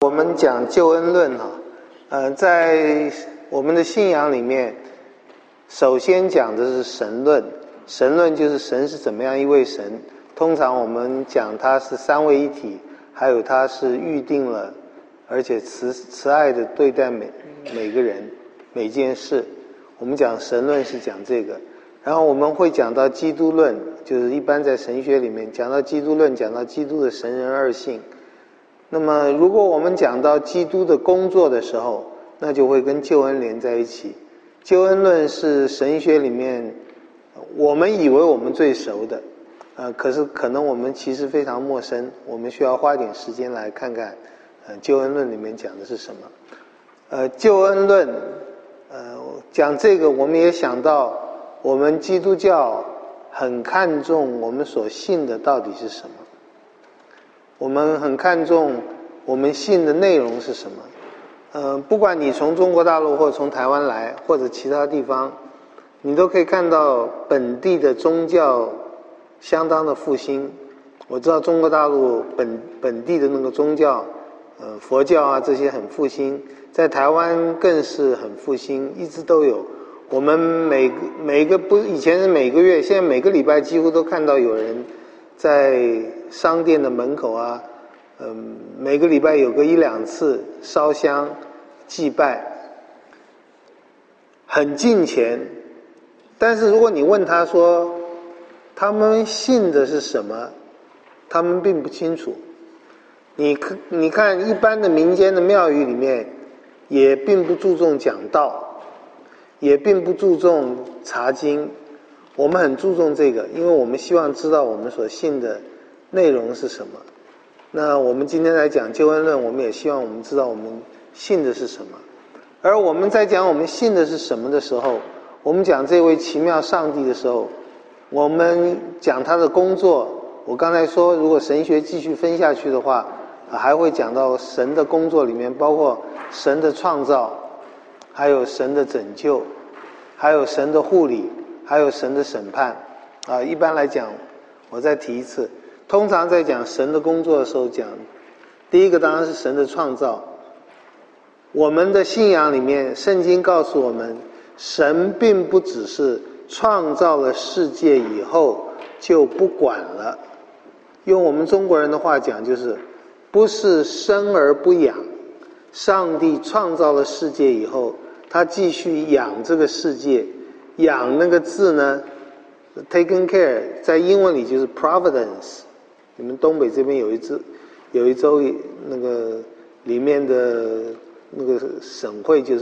我们讲救恩论在我们的信仰里面，首先讲的是神论。神论就是神是怎么样一位神，通常我们讲他是三位一体，还有他是预定了，而且慈爱的对待每个人每件事。我们讲神论是讲这个，然后我们会讲到基督论，就是一般在神学里面讲到基督论，讲到基督的神人二性。那么如果我们讲到基督的工作的时候，那就会跟救恩连在一起。救恩论是神学里面我们以为我们最熟的，可是可能我们其实非常陌生，我们需要花点时间来看看救恩论里面讲的是什么。救恩论讲这个，我们也想到我们基督教很看重我们所信的到底是什么，我们很看重我们信的内容是什么。不管你从中国大陆或从台湾来，或者其他地方，你都可以看到本地的宗教相当的复兴。我知道中国大陆本地的那个宗教，佛教啊这些很复兴，在台湾更是很复兴，一直都有。我们每个以前是每个月，现在每个礼拜几乎都看到有人在商店的门口啊，每个礼拜有个一两次烧香祭拜，很敬虔。但是如果你问他说他们信的是什么，他们并不清楚。你看一般的民间的庙宇里面也并不注重讲道，也并不注重查经。我们很注重这个，因为我们希望知道我们所信的内容是什么。那我们今天来讲救恩论，我们也希望我们知道我们信的是什么。而我们在讲我们信的是什么的时候，我们讲这位奇妙上帝的时候，我们讲他的工作。我刚才说如果神学继续分下去的话，还会讲到神的工作里面包括神的创造，还有神的拯救，还有神的护理，还有神的审判。一般来讲，我再提一次，通常在讲神的工作的时候讲，第一个当然是神的创造。我们的信仰里面，圣经告诉我们，神并不只是创造了世界以后就不管了。用我们中国人的话讲，就是不是生而不养。上帝创造了世界以后，他继续养这个世界。养那个字呢 taken care 在英文里就是 providence。你们东北这边有一州那个里面的那个省会就是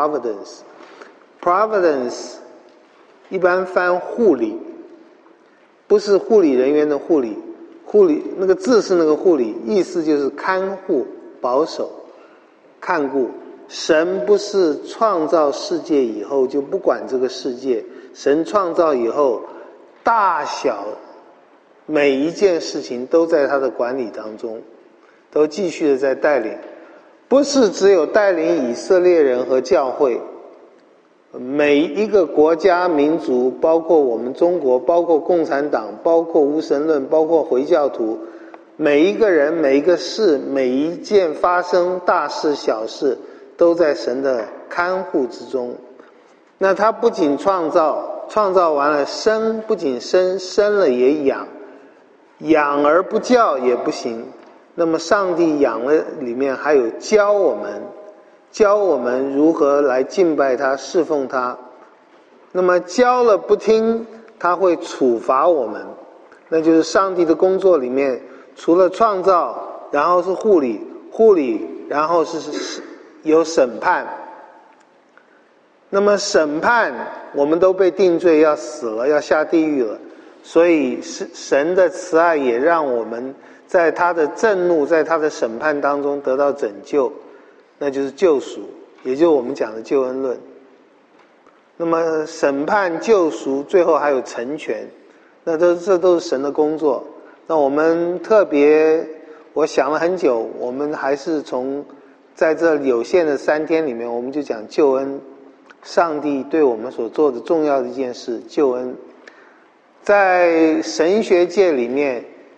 providence 一般翻护理，不是护理人员的护理那个字是那个护理，意思就是看护保守看顾。神不是创造世界以后就不管这个世界，神创造以后大小每一件事情都在他的管理当中，都继续的在带领。不是只有带领以色列人和教会，每一个国家民族，包括我们中国，包括共产党，包括无神论，包括回教徒，每一个人每一个事每一件发生大事小事都在神的看护之中。那他不仅创造完了生，不仅生了也养而不教也不行。那么上帝养了里面还有教我们如何来敬拜他侍奉他。那么教了不听，他会处罚我们。那就是上帝的工作里面，除了创造，然后是护理，然后是有审判。那么审判我们都被定罪要死了，要下地狱了，所以神的慈爱也让我们在他的震怒，在他的审判当中得到拯救，那就是救赎，也就是我们讲的救恩论。那么审判救赎最后还有成全，那这都是神的工作。那我们特别我想了很久，我们还是从在这有限的3天里面，我们就讲救恩，上帝对我们所做的重要的一件事，救恩。在神学界里面，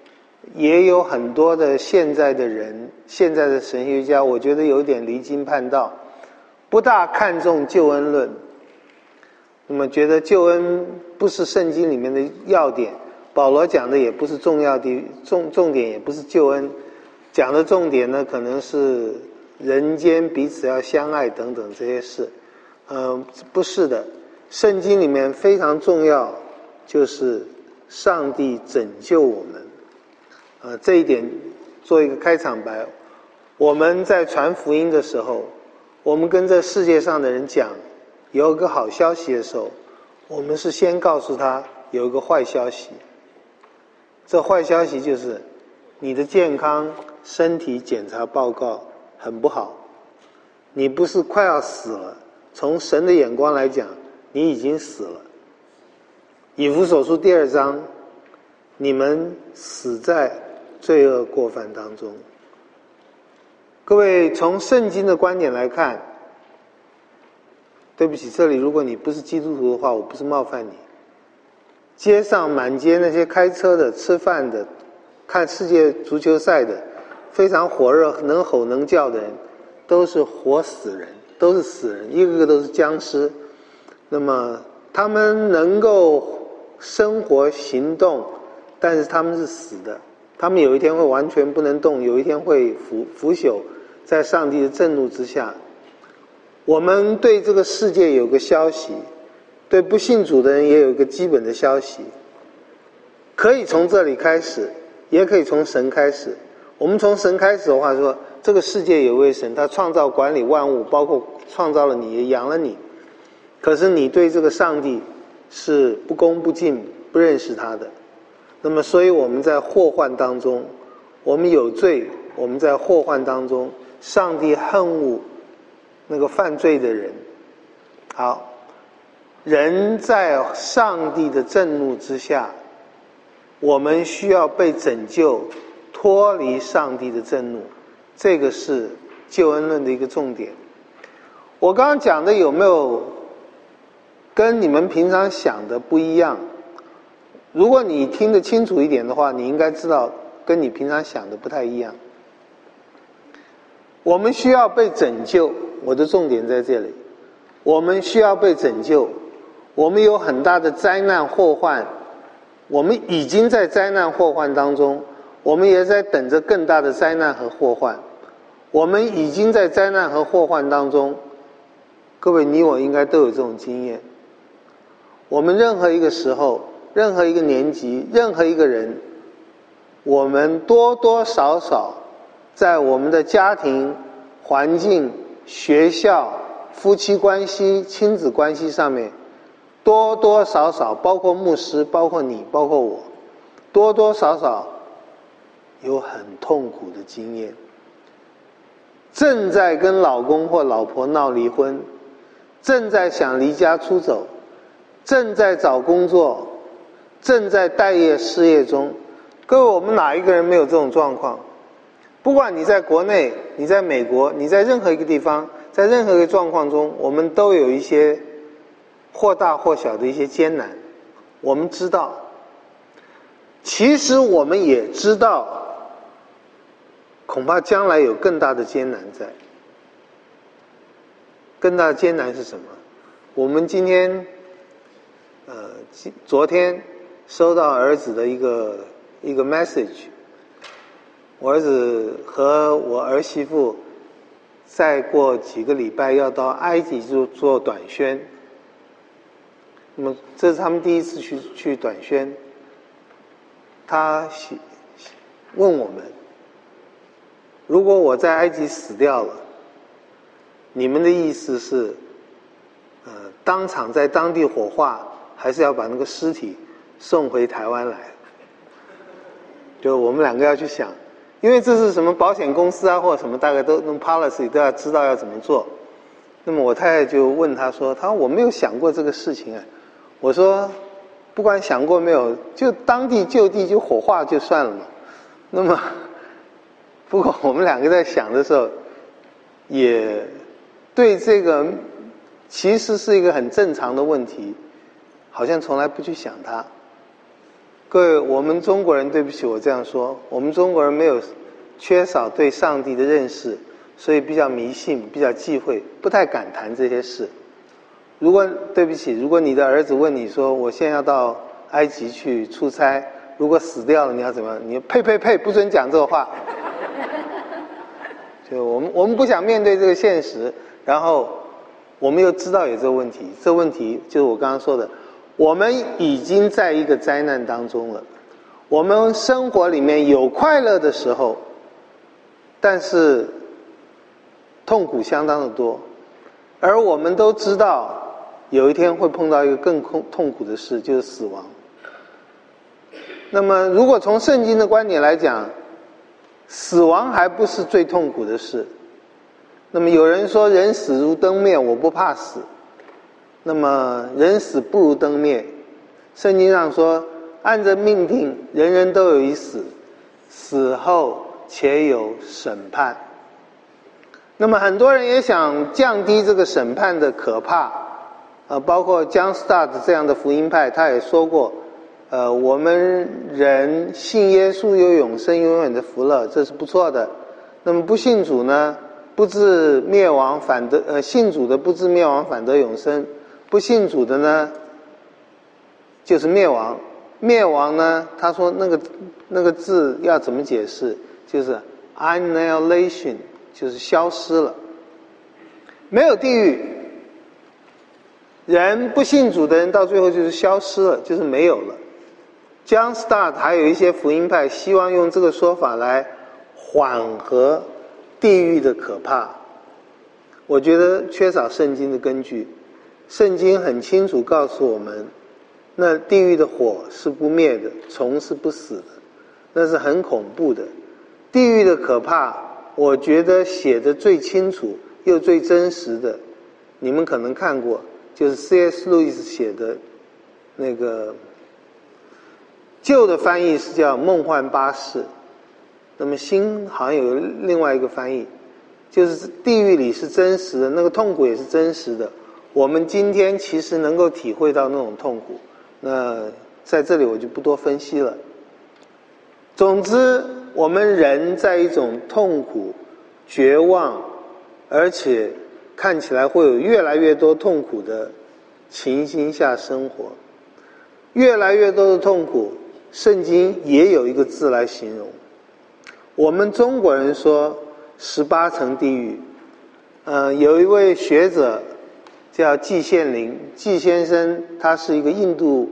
也有很多的现在的人，现在的神学家，我觉得有点离经叛道，不大看重救恩论。那么觉得救恩不是圣经里面的要点，保罗讲的也不是重要的重点，也不是救恩，讲的重点呢可能是人间彼此要相爱等等这些事。不是的，圣经里面非常重要就是上帝拯救我们。这一点做一个开场白。我们在传福音的时候，我们跟这世界上的人讲有一个好消息的时候，我们是先告诉他有一个坏消息。这坏消息就是你的健康身体检查报告很不好，你不是快要死了，从神的眼光来讲你已经死了。以弗所书第2章，你们死在罪恶过犯当中。各位，从圣经的观点来看，对不起，这里如果你不是基督徒的话，我不是冒犯你。街上满街那些开车的、吃饭的、看世界足球赛的，非常火热、能吼能叫的人，都是活死人，都是死人，一个个都是僵尸。那么他们能够生活行动，但是他们是死的，他们有一天会完全不能动，有一天会腐朽在上帝的震怒之下。我们对这个世界有个消息，对不信主的人也有一个基本的消息，可以从这里开始，也可以从神开始。我们从神开始的话说，这个世界有位神，他创造管理万物，包括创造了你，也养了你。可是你对这个上帝是不恭不敬，不认识他的。那么所以我们在祸患当中，我们有罪，我们在祸患当中，上帝恨恶那个犯罪的人。好，人在上帝的震怒之下，我们需要被拯救，脱离上帝的震怒，这个是救恩论的一个重点。我刚刚讲的有没有跟你们平常想的不一样？如果你听得清楚一点的话，你应该知道跟你平常想的不太一样。我们需要被拯救，我的重点在这里。我们需要被拯救，我们有很大的灾难祸患，我们已经在灾难祸患当中，我们也在等着更大的灾难和祸患。我们已经在灾难和祸患当中，各位你我应该都有这种经验。我们任何一个时候，任何一个年级，任何一个人，我们多多少少在我们的家庭环境、学校、夫妻关系、亲子关系上面，多多少少，包括牧师，包括你，包括我，多多少少有很痛苦的经验。正在跟老公或老婆闹离婚，正在想离家出走，正在找工作，正在待业失业中。各位，我们哪一个人没有这种状况？不管你在国内，你在美国，你在任何一个地方，在任何一个状况中，我们都有一些或大或小的一些艰难。我们知道，其实我们也知道，恐怕将来有更大的艰难在。更大的艰难是什么？我们今天昨天收到儿子的一个 message， 我儿子和我儿媳妇再过几个礼拜要到埃及做短宣，那么这是他们第一次去短宣。他问我们，如果我在埃及死掉了，你们的意思是当场在当地火化，还是要把那个尸体送回台湾来？就我们两个要去想，因为这是什么保险公司啊或者什么，大概都弄 policy 都要知道要怎么做。那么我太太就问他说，他说我没有想过这个事情啊。我说不管想过没有，就当地就地就火化就算了嘛。那么不过我们两个在想的时候，也对这个其实是一个很正常的问题，好像从来不去想它。 各位，我们中国人，对不起，我这样说，我们中国人没有缺少对上帝的认识，所以比较迷信，比较忌讳，不太敢谈这些事。如果对不起，如果你的儿子问你说，我现在要到埃及去出差，如果死掉了，你要怎么样？你呸，不准讲这个话。就我们不想面对这个现实，然后我们又知道有这个问题，这个问题就是我刚刚说的，我们已经在一个灾难当中了。我们生活里面有快乐的时候，但是痛苦相当的多，而我们都知道有一天会碰到一个更痛苦的事，就是死亡。那么如果从圣经的观点来讲，死亡还不是最痛苦的事。那么有人说人死如灯灭，我不怕死。那么人死不如灯灭，圣经上说按着命定人人都有一死，死后且有审判。那么很多人也想降低这个审判的可怕，包括 John Stott 这样的福音派，他也说过我们人信耶稣有永生永远的福乐，这是不错的。那么不信主呢，不致灭亡反得信主的不致灭亡反得永生，不信主的呢就是灭亡。灭亡呢，他说那个字要怎么解释，就是 annihilation， 就是消失了，没有地狱。人不信主的人到最后就是消失了，就是没有了。John Stott 还有一些福音派希望用这个说法来缓和地狱的可怕。我觉得缺少圣经的根据。圣经很清楚告诉我们，那地狱的火是不灭的，虫是不死的，那是很恐怖的。地狱的可怕，我觉得写得最清楚又最真实的，你们可能看过，就是 C.S. 路易斯写的那个旧的翻译是叫《梦幻巴士》，那么新好像有另外一个翻译，就是地狱里是真实的，那个痛苦也是真实的。我们今天其实能够体会到那种痛苦，那在这里我就不多分析了。总之，我们人在一种痛苦、绝望，而且看起来会有越来越多痛苦的情形下生活。越来越多的痛苦，圣经也有一个字来形容。我们中国人说18层地狱，有一位学者叫季羡林，季先生，他是一个印度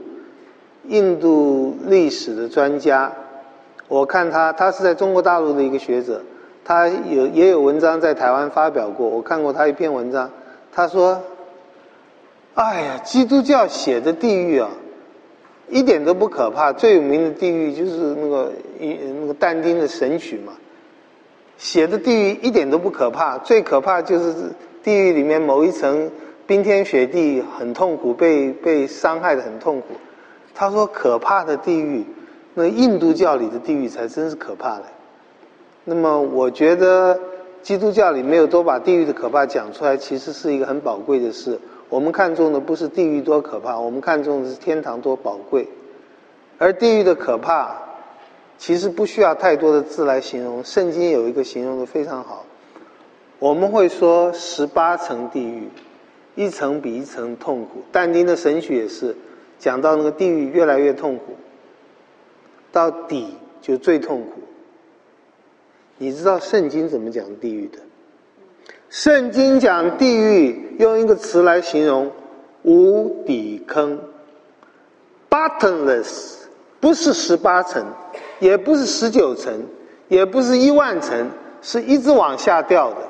历史的专家。我看他是在中国大陆的一个学者，他也有文章在台湾发表过，我看过他一篇文章。他说，哎呀，基督教写的地狱啊，一点都不可怕，最有名的地狱就是那个但丁的《神曲》嘛，写的地狱一点都不可怕，最可怕就是地狱里面某一层冰天雪地，很痛苦，被伤害的很痛苦。他说可怕的地狱，那印度教里的地狱才真是可怕的。那么我觉得基督教里没有多把地狱的可怕讲出来，其实是一个很宝贵的事。我们看重的不是地狱多可怕，我们看重的是天堂多宝贵。而地狱的可怕其实不需要太多的字来形容，圣经有一个形容的非常好。我们会说18层地狱，一层比一层痛苦。但丁的《神曲》也是讲到那个地狱越来越痛苦，到底就最痛苦。你知道圣经怎么讲地狱的？圣经讲地狱用一个词来形容，无底坑 bottomless， 不是18层，也不是19层，也不是10000层，是一直往下掉的。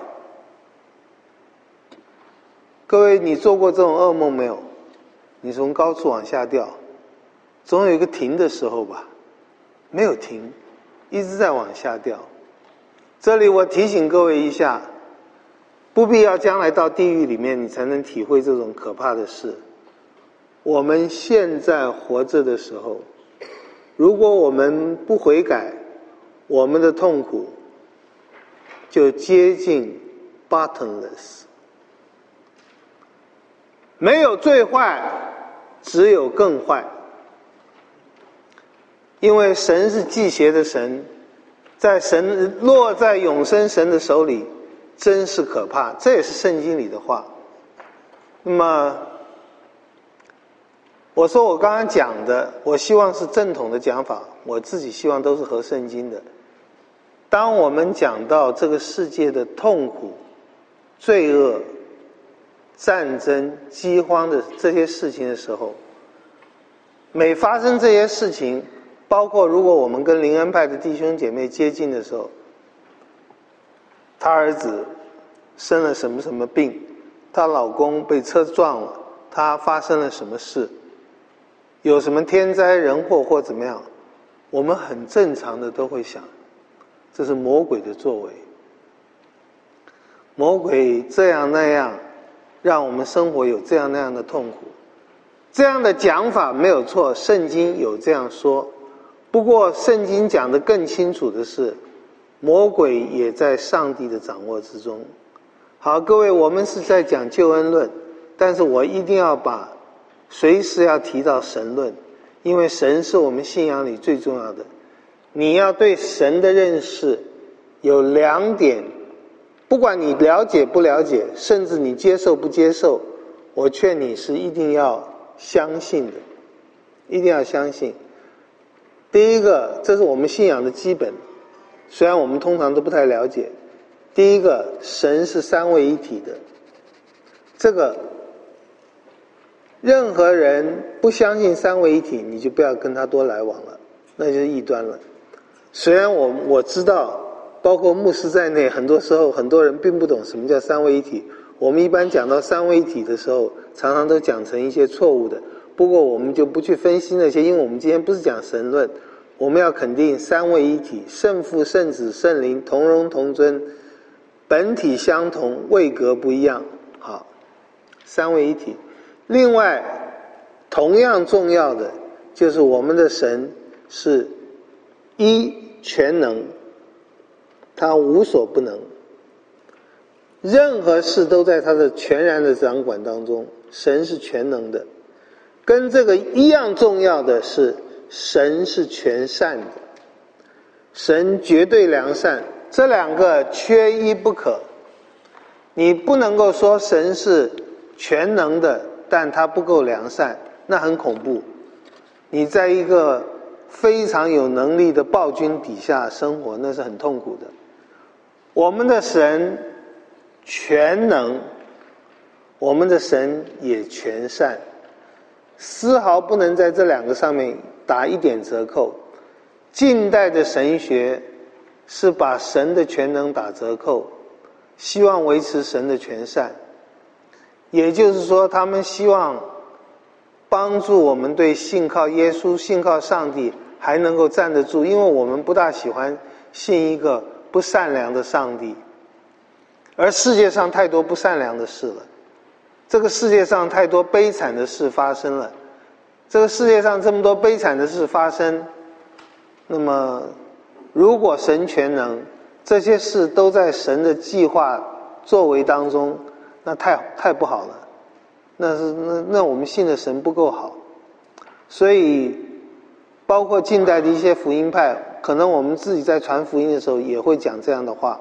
各位，你做过这种噩梦没有？你从高处往下掉，总有一个停的时候吧？没有停，一直在往下掉。这里我提醒各位一下，不必要将来到地狱里面你才能体会这种可怕的事。我们现在活着的时候，如果我们不悔改，我们的痛苦就接近 bottomless。没有最坏，只有更坏。 因为神是忌邪的神，落在永生神的手里，真是可怕。这也是圣经里的话。那么，我说我刚刚讲的，我希望是正统的讲法，我自己希望都是合圣经的。当我们讲到这个世界的痛苦、罪恶、战争、饥荒的这些事情的时候，每发生这些事情，包括如果我们跟灵恩派的弟兄姐妹接近的时候，他儿子生了什么什么病，她老公被车撞了，她发生了什么事，有什么天灾人祸或怎么样，我们很正常的都会想，这是魔鬼的作为。魔鬼这样那样，让我们生活有这样那样的痛苦。这样的讲法没有错，圣经有这样说。不过圣经讲得更清楚的是，魔鬼也在上帝的掌握之中。好，各位，我们是在讲救恩论，但是我一定要随时要提到神论，因为神是我们信仰里最重要的。你要对神的认识有2点，不管你了解不了解，甚至你接受不接受，我劝你是一定要相信的，一定要相信。第一个，这是我们信仰的基本，虽然我们通常都不太了解。第一个，神是三位一体的，这个任何人不相信三位一体，你就不要跟他多来往了，那就是异端了。虽然我知道，包括牧师在内，很多时候很多人并不懂什么叫三位一体。我们一般讲到三位一体的时候，常常都讲成一些错误的。不过我们就不去分析那些，因为我们今天不是讲神论，我们要肯定三位一体，圣父、圣子、圣灵同荣同尊，本体相同，位格不一样。好，三位一体。另外，同样重要的就是我们的神是一全能，他无所不能，任何事都在他的全然的掌管当中，神是全能的。跟这个一样重要的是，神是全善的，神绝对良善，这2个缺一不可。你不能够说神是全能的，但他不够良善，那很恐怖。你在一个非常有能力的暴君底下生活，那是很痛苦的。我们的神全能，我们的神也全善，丝毫不能在这2个上面打一点折扣。近代的神学是把神的全能打折扣，希望维持神的全善，也就是说他们希望帮助我们对信靠耶稣、信靠上帝还能够站得住，因为我们不大喜欢信一个不善良的上帝。而世界上太多不善良的事了，这个世界上太多悲惨的事发生了，这个世界上这么多悲惨的事发生，那么如果神全能，这些事都在神的计划作为当中，那太不好了，那我们信的神不够好。所以包括近代的一些福音派，可能我们自己在传福音的时候也会讲这样的话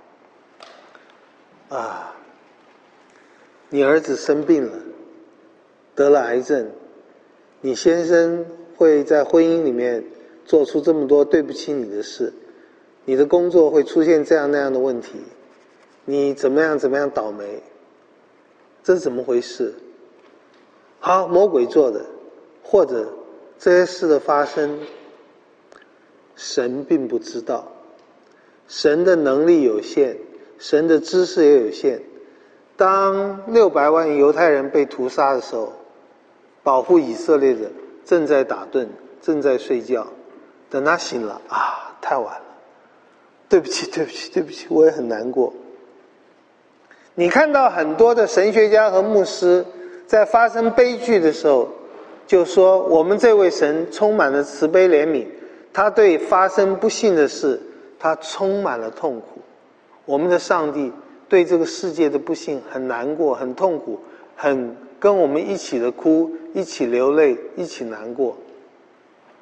啊，你儿子生病了，得了癌症，你先生会在婚姻里面做出这么多对不起你的事，你的工作会出现这样那样的问题，你怎么样倒霉，这是怎么回事？好，魔鬼做的，或者这些事的发生，神并不知道，神的能力有限，神的知识也有限。当600万犹太人被屠杀的时候，保护以色列的正在打盹，正在睡觉，等他醒了啊，太晚了，对不起，我也很难过。你看到很多的神学家和牧师在发生悲剧的时候就说，我们这位神充满了慈悲怜悯，他对发生不幸的事他充满了痛苦。我们的上帝对这个世界的不幸很难过，很痛苦，很跟我们一起的哭，一起流泪，一起难过。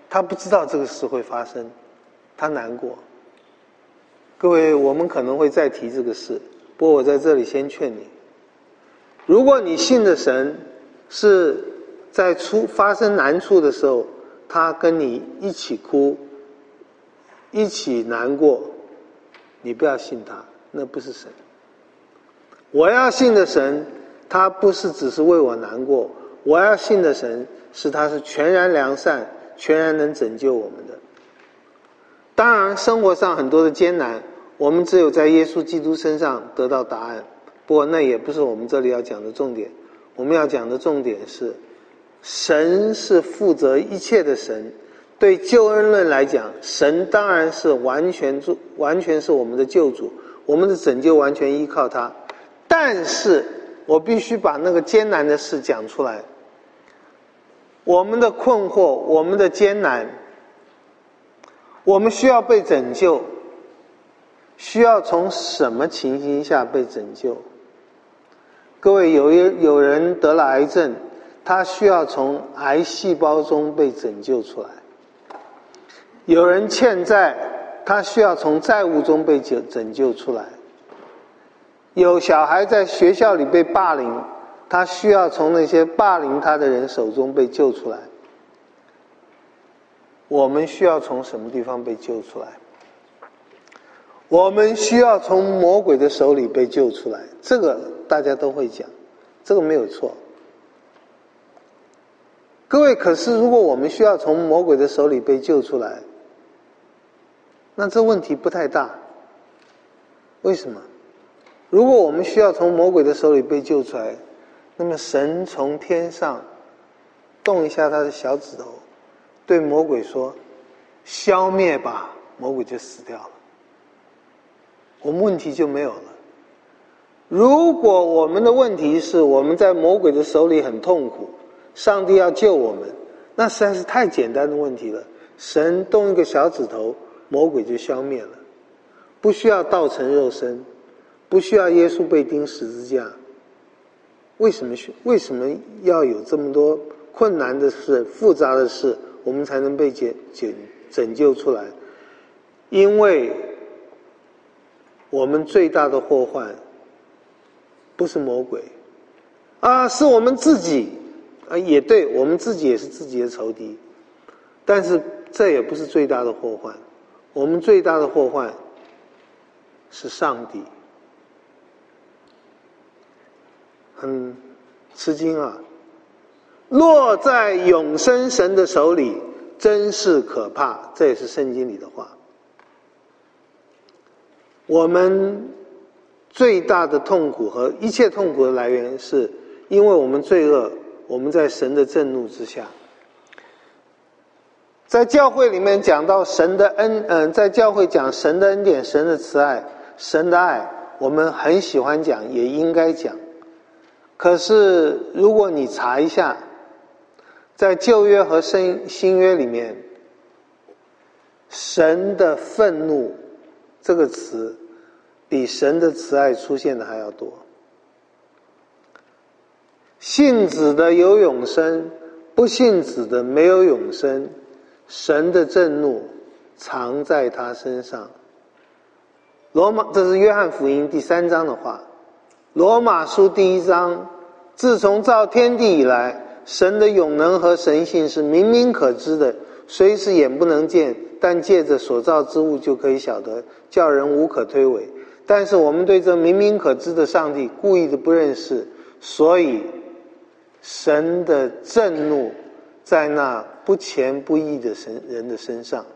他不知道这个事会发生，他难过。各位，我们可能会再提这个事，不过我在这里先劝你，如果你信的神是在发生难处的时候，他跟你一起哭，一起难过，你不要信他，那不是神。我要信的神，他不是只是为我难过，我要信的神是他是全然良善，全然能拯救我们的。当然生活上很多的艰难，我们只有在耶稣基督身上得到答案，不过那也不是我们这里要讲的重点。我们要讲的重点是，神是负责一切的神。对救恩论来讲，神当然是完全是我们的救主，我们的拯救完全依靠他。但是我必须把那个艰难的事讲出来，我们的困惑，我们的艰难，我们需要被拯救，需要从什么情形下被拯救？各位，有人得了癌症，他需要从癌细胞中被拯救出来；有人欠债，他需要从债务中被拯救出来；有小孩在学校里被霸凌，他需要从那些霸凌他的人手中被救出来。我们需要从什么地方被救出来？我们需要从魔鬼的手里被救出来，这个大家都会讲，这个没有错。各位，可是如果我们需要从魔鬼的手里被救出来，那这问题不太大。为什么？如果我们需要从魔鬼的手里被救出来，那么神从天上动一下他的小指头，对魔鬼说：消灭吧，魔鬼就死掉了，我们问题就没有了。如果我们的问题是我们在魔鬼的手里很痛苦，上帝要救我们，那实在是太简单的问题了。神动一个小指头，魔鬼就消灭了，不需要道成肉身，不需要耶稣被钉十字架。为什么要有这么多困难的事、复杂的事，我们才能被拯救出来？因为我们最大的祸患不是魔鬼是我们自己也对，我们自己也是自己的仇敌，但是这也不是最大的祸患。我们最大的祸患是上帝。很吃惊啊！落在永生神的手里，真是可怕。这也是圣经里的话。我们最大的痛苦和一切痛苦的来源，是因为我们罪恶，我们在神的震怒之下。在教会里面讲到神的在教会讲神的恩典、神的慈爱、神的爱，我们很喜欢讲，也应该讲。可是如果你查一下，在旧约和新约里面，神的愤怒这个词比神的慈爱出现的还要多。信子的有永生，不信子的没有永生，神的震怒藏在他身上。这是约翰福音第3章的话。罗马书第1章，自从造天地以来，神的永能和神性是明明可知的，虽是眼不能见，但借着所造之物就可以晓得，叫人无可推诿。但是我们对这明明可知的上帝故意的不认识，所以神的震怒在那不虔不义的人的身上。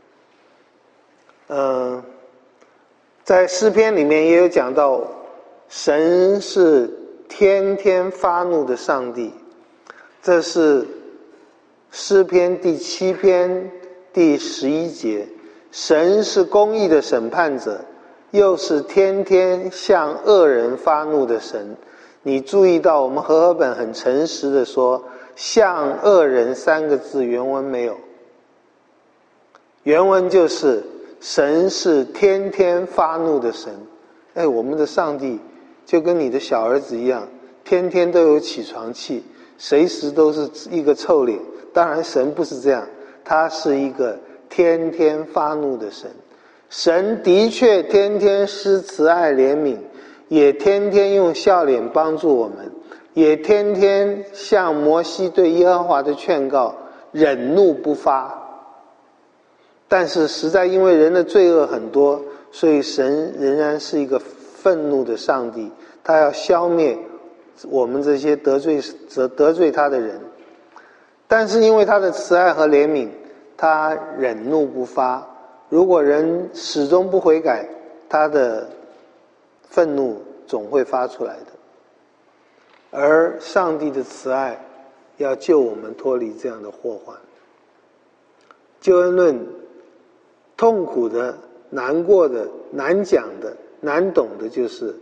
在诗篇里面也有讲到，神是天天发怒的上帝，这是诗篇第7篇第11节。神是公义的审判者，又是天天向恶人发怒的神。你注意到我们和合本很诚实的说，向恶人3个字原文没有，原文就是神是天天发怒的神。我们的上帝就跟你的小儿子一样，天天都有起床气，随时都是一个臭脸。当然神不是这样， 他是一个天天发怒的神。神的确天天施慈爱怜悯，也天天用笑脸帮助我们，也天天像摩西对耶和华的劝告，忍怒不发。但是实在因为人的罪恶很多，所以神仍然是一个愤怒的上帝，他要消灭我们这些得罪他的人。但是因为他的慈爱和怜悯，他忍怒不发。如果人始终不悔改，他的愤怒总会发出来的。而上帝的慈爱要救我们脱离这样的祸患。救恩论痛苦的、难过的、难讲的、难懂的，就是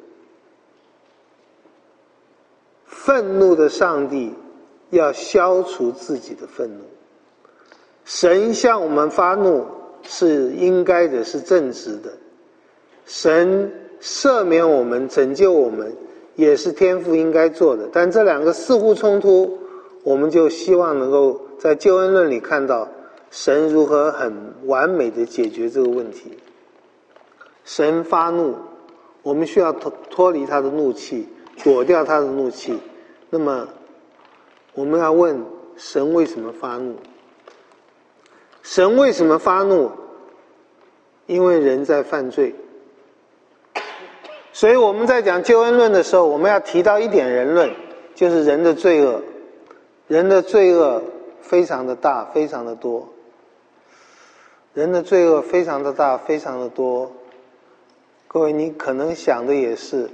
愤怒的上帝要消除自己的愤怒。神向我们发怒是应该的，是正直的。神赦免我们、拯救我们，也是天父应该做的。但这两个似乎冲突，我们就希望能够在救恩论里看到神如何很完美的解决这个问题。神发怒，我们需要脱离他的怒气，躲掉他的怒气。那么我们要问，神为什么发怒？神为什么发怒？因为人在犯罪。所以我们在讲救恩论的时候，我们要提到一点人论，就是人的罪恶。人的罪恶非常的大，非常的多。人的罪恶非常的大，非常的多。各位，你可能想的也是，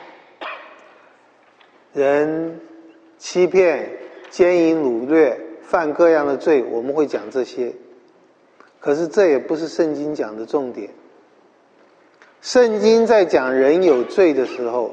人欺骗、奸淫、掳掠，犯各样的罪，我们会讲这些。可是这也不是圣经讲的重点。圣经在讲人有罪的时候，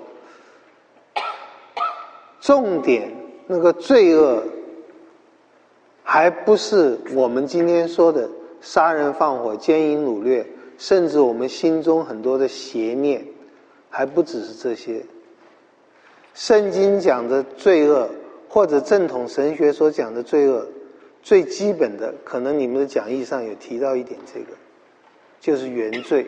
重点那个罪恶还不是我们今天说的杀人放火、奸淫掳掠，甚至我们心中很多的邪念，还不只是这些。圣经讲的罪恶，或者正统神学所讲的罪恶，最基本的，可能你们的讲义上有提到一点，这个就是原罪。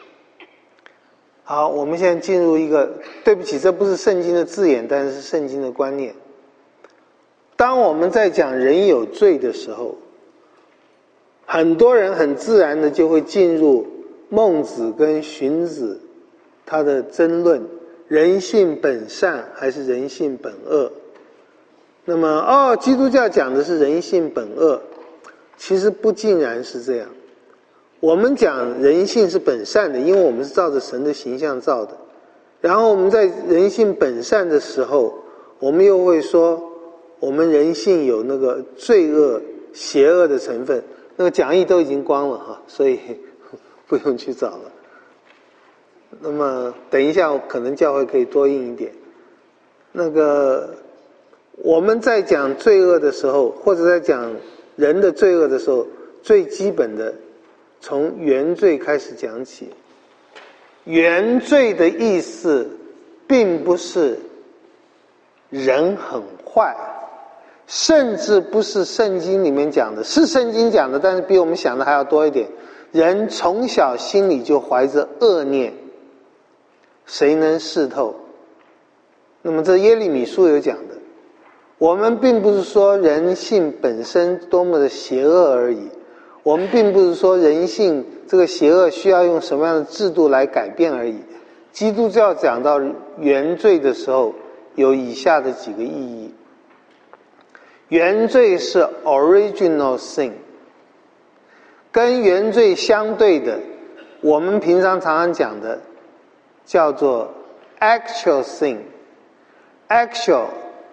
好，我们现在进入一个，对不起，这不是圣经的字眼，但是圣经的观念。当我们在讲人有罪的时候，很多人很自然的就会进入孟子跟荀子他的争论，人性本善还是人性本恶。那么基督教讲的是人性本恶，其实不尽然是这样。我们讲人性是本善的，因为我们是照着神的形象造的。然后我们在人性本善的时候，我们又会说我们人性有那个罪恶邪恶的成分。那个讲义都已经光了哈，所以不用去找了。那么等一下可能教会可以多印一点。那个我们在讲罪恶的时候，或者在讲人的罪恶的时候，最基本的从原罪开始讲起。原罪的意思并不是人很坏，甚至不是圣经里面讲的，是圣经讲的，但是比我们想的还要多一点。人从小心里就怀着恶念，谁能识透？那么这耶利米书有讲的，我们并不是说人性本身多么的邪恶而已，我们并不是说人性这个邪恶需要用什么样的制度来改变而已。基督教讲到原罪的时候，有以下的几个意义。原罪是 original sin， 跟原罪相对的，我们平常常讲的叫做 actual sin。actual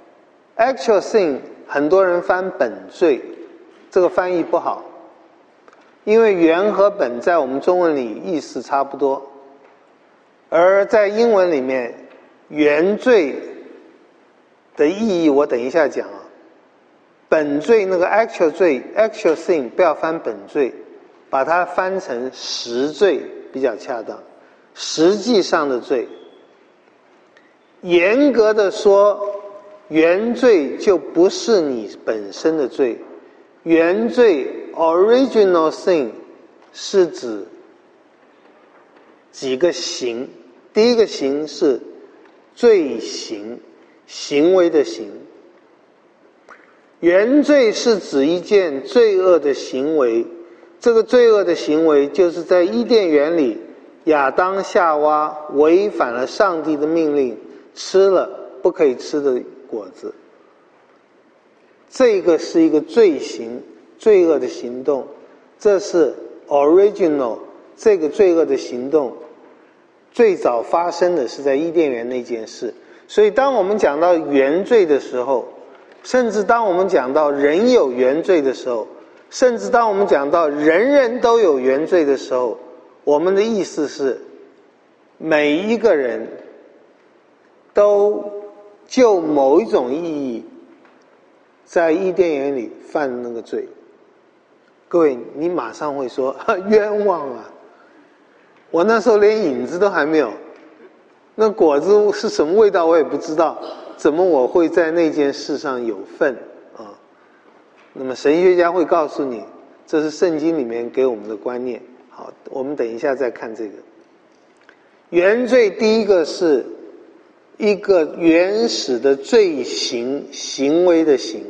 sin 很多人翻本罪，这个翻译不好，因为原和本在我们中文里意思差不多，而在英文里面原罪的意义我等一下讲啊。本罪那个 actual 罪 actual sin 不要翻本罪，把它翻成实罪比较恰当，实际上的罪。严格的说，原罪就不是你本身的罪，原罪 original sin 是指几个行，第一个行是罪行，行为的行。原罪是指一件罪恶的行为，这个罪恶的行为就是在伊甸园里，亚当夏娃违反了上帝的命令，吃了不可以吃的果子。这个是一个罪行，罪恶的行动，这是 original， 这个罪恶的行动最早发生的是在伊甸园那件事。所以当我们讲到原罪的时候，甚至当我们讲到人有原罪的时候，甚至当我们讲到人人都有原罪的时候，我们的意思是每一个人都就某一种意义在伊甸园里犯了那个罪。各位，你马上会说冤枉啊，我那时候连影子都还没有，那果子是什么味道我也不知道，怎么我会在那件事上有份啊？那么神学家会告诉你，这是圣经里面给我们的观念。好，我们等一下再看这个。原罪第一个是一个原始的罪行，行为的行。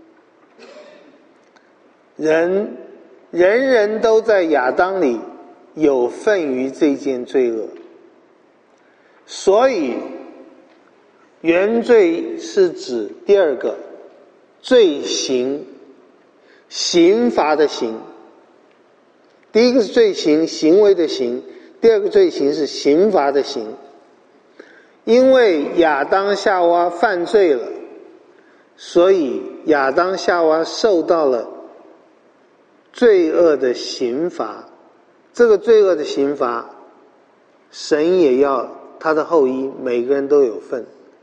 人人都在亚当里有份于这件罪恶，所以原罪是指第二个罪行，刑罚的刑。第一个是罪行，行为的行，第二个罪行是刑罚的刑。因为亚当夏娃犯罪了，所以亚当夏娃受到了罪恶的刑罚。这个罪恶的刑罚，神也要他的后裔每个人都有份。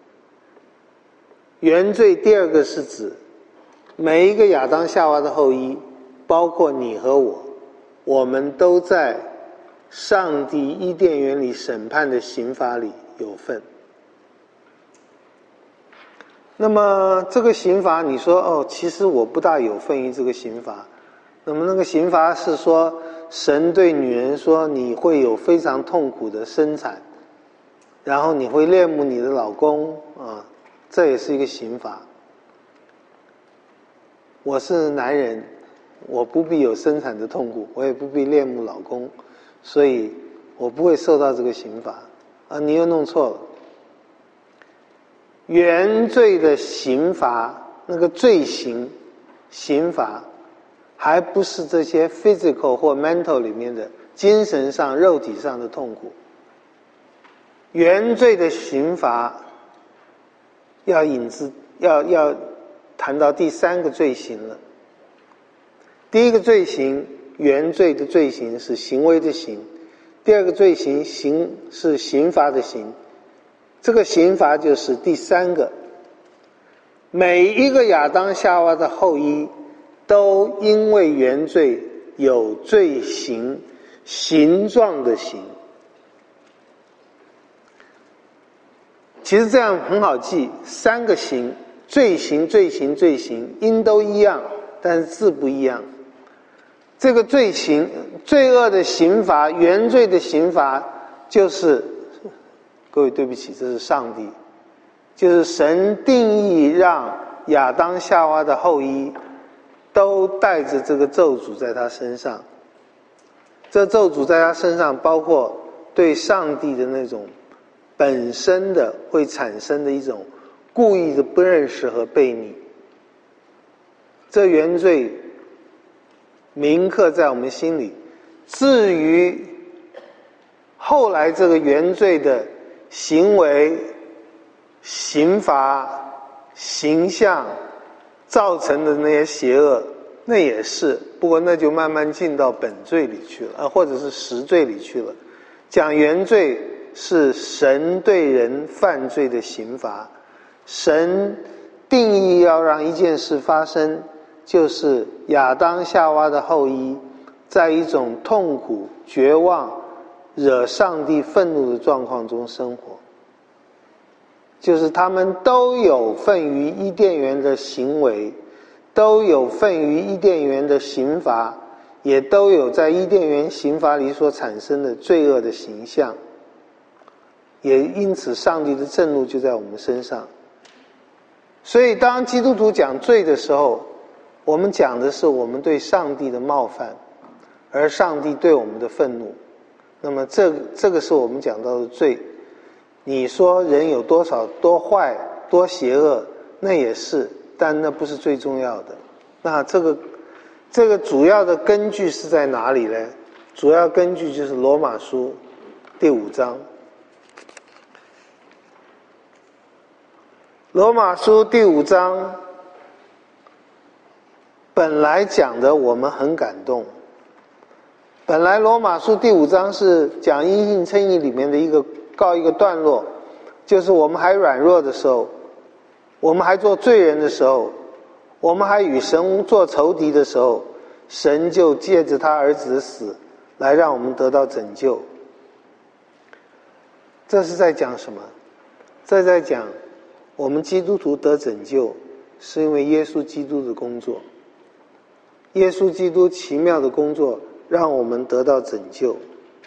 原罪第二个是指每一个亚当夏娃的后裔，包括你和我，我们都在上帝伊甸园里审判的刑罚里有份。那么这个刑罚你说其实我不大有份于这个刑罚。那么那个刑罚是说神对女人说你会有非常痛苦的生产，然后你会恋慕你的老公啊，这也是一个刑罚。我是男人，我不必有生产的痛苦，我也不必恋慕老公，所以我不会受到这个刑罚啊！你又弄错了。原罪的刑罚，那个罪行刑罚还不是这些 physical 或 mental 里面的精神上肉体上的痛苦。原罪的刑罚要谈到第三个罪行了。第一个罪行，原罪的罪行是行为的行，第二个罪行是刑罚的刑。这个刑罚就是第三个，每一个亚当夏娃的后裔都因为原罪有罪行，形状的形。其实这样很好记，三个形，罪行罪行罪行，音都一样，但是字不一样。这个罪行，罪恶的刑罚，原罪的刑罚，就是各位对不起，这是上帝，就是神定义让亚当夏娃的后裔都带着这个咒诅在他身上。这咒诅在他身上包括对上帝的那种本身的会产生的一种故意的不认识和悖逆。这原罪铭刻在我们心里。至于后来这个原罪的行为、刑罚、形象造成的那些邪恶，那也是，不过那就慢慢进到本罪里去了，或者是实罪里去了。讲原罪是神对人犯罪的刑罚，神定义要让一件事发生，就是亚当夏娃的后裔在一种痛苦、绝望、惹上帝愤怒的状况中生活，就是他们都有份于伊甸园的行为， 都有份于伊甸园的刑罚，也都有在伊甸园刑罚里所产生的罪恶的形象，也因此上帝的震怒就在我们身上。所以当基督徒讲罪的时候，我们讲的是我们对上帝的冒犯，而上帝对我们的愤怒。那么这个是我们讲到的罪。你说人有多少多坏多邪恶，那也是，但那不是最重要的。那这个主要的根据是在哪里呢？主要根据就是罗马书第5章。罗马书第5章本来讲的我们很感动，本来罗马书第5章是讲因信称义里面的告一个段落，就是我们还软弱的时候，我们还做罪人的时候，我们还与神做仇敌的时候，神就借着他儿子的死来让我们得到拯救。这是在讲什么？这在讲我们基督徒得拯救是因为耶稣基督的工作，耶稣基督奇妙的工作让我们得到拯救。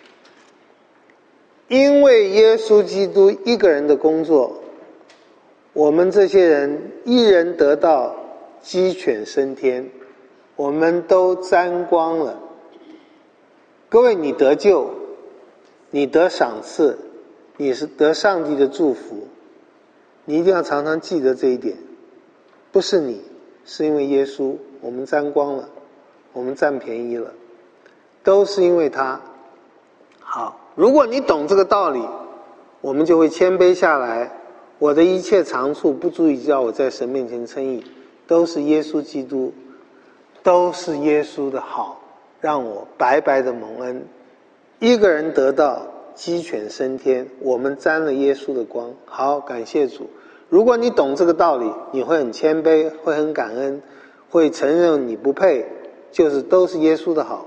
因为耶稣基督一个人的工作，我们这些人一人得到鸡犬升天，我们都沾光了。各位，你得救，你得赏赐，你是得上帝的祝福，你一定要常常记得这一点。不是你，是因为耶稣，我们沾光了，我们占便宜了，都是因为他。好，如果你懂这个道理，我们就会谦卑下来。我的一切长处不足以叫我在神面前称义，都是耶稣基督，都是耶稣的好，让我白白的蒙恩。一个人得到鸡犬升天，我们沾了耶稣的光。好，感谢主。如果你懂这个道理，你会很谦卑，会很感恩，会承认你不配，就是都是耶稣的好。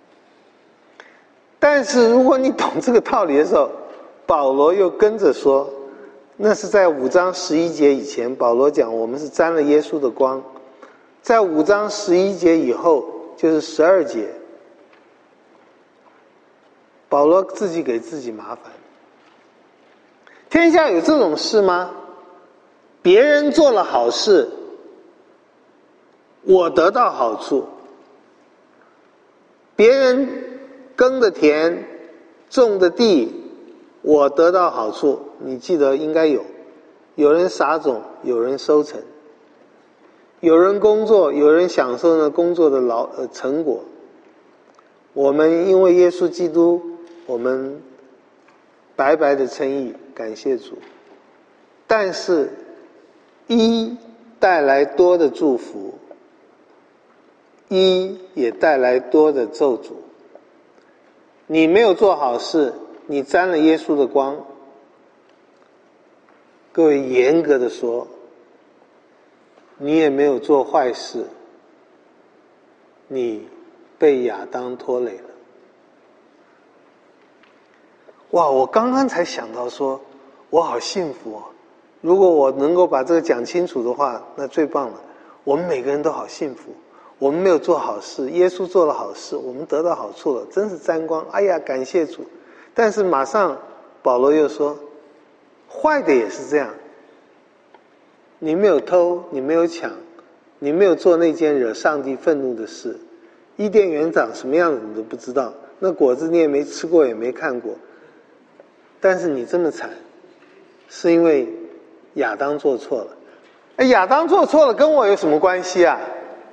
但是如果你懂这个道理的时候，保罗又跟着说，那是在5章11节以前，保罗讲我们是沾了耶稣的光。在5章11节以后，就是12节，保罗自己给自己麻烦。天下有这种事吗？别人做了好事，我得到好处；别人耕的田，种的地，我得到好处。你记得应该有人撒种，有人收成，有人工作，有人享受那工作的成果。我们因为耶稣基督，我们白白的称义，感谢主。但是一带来多的祝福，一也带来多的咒诅。你没有做好事，你沾了耶稣的光。各位，严格的说，你也没有做坏事，你被亚当拖累了。哇，我刚刚才想到说，我好幸福哦！如果我能够把这个讲清楚的话，那最棒了。我们每个人都好幸福，我们没有做好事，耶稣做了好事，我们得到好处了，真是沾光。哎呀，感谢主！但是马上保罗又说，坏的也是这样。你没有偷，你没有抢，你没有做那件惹上帝愤怒的事。伊甸园长什么样子你都不知道，那果子你也没吃过，也没看过。但是你这么惨，是因为亚当做错了。哎，亚当做错了跟我有什么关系啊？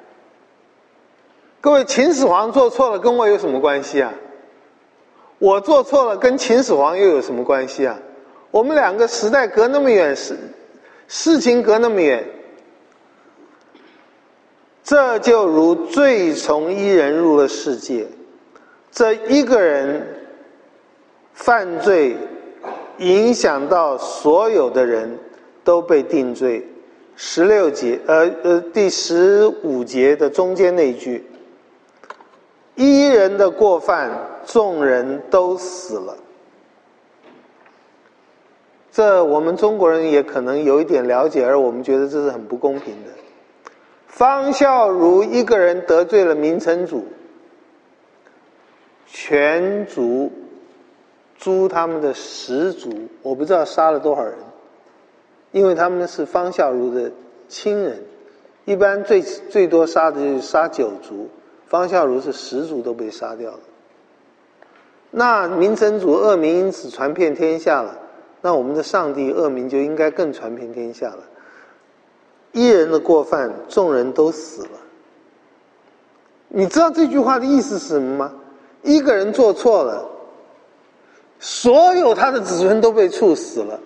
各位，秦始皇做错了跟我有什么关系啊？我做错了跟秦始皇又有什么关系啊？我们两个时代隔那么远，事情隔那么远。这就如罪从一人入了世界，这一个人犯罪影响到所有的人都被定罪。16节第15节的中间那一句，一人的过犯众人都死了。这我们中国人也可能有一点了解，而我们觉得这是很不公平的。 方孝孺一个人得罪了明成祖，全族诛他们的10族，我不知道杀了多少人，因为他们是方孝孺的亲人，一般最多杀的就是杀9族，方孝孺是10族都被杀掉了。那明成祖恶名因此传遍天下了，那我们的上帝恶名就应该更传遍天下了。一人的过犯，众人都死了。你知道这句话的意思是什么吗？一个人做错了，所有他的子孙都被处死了。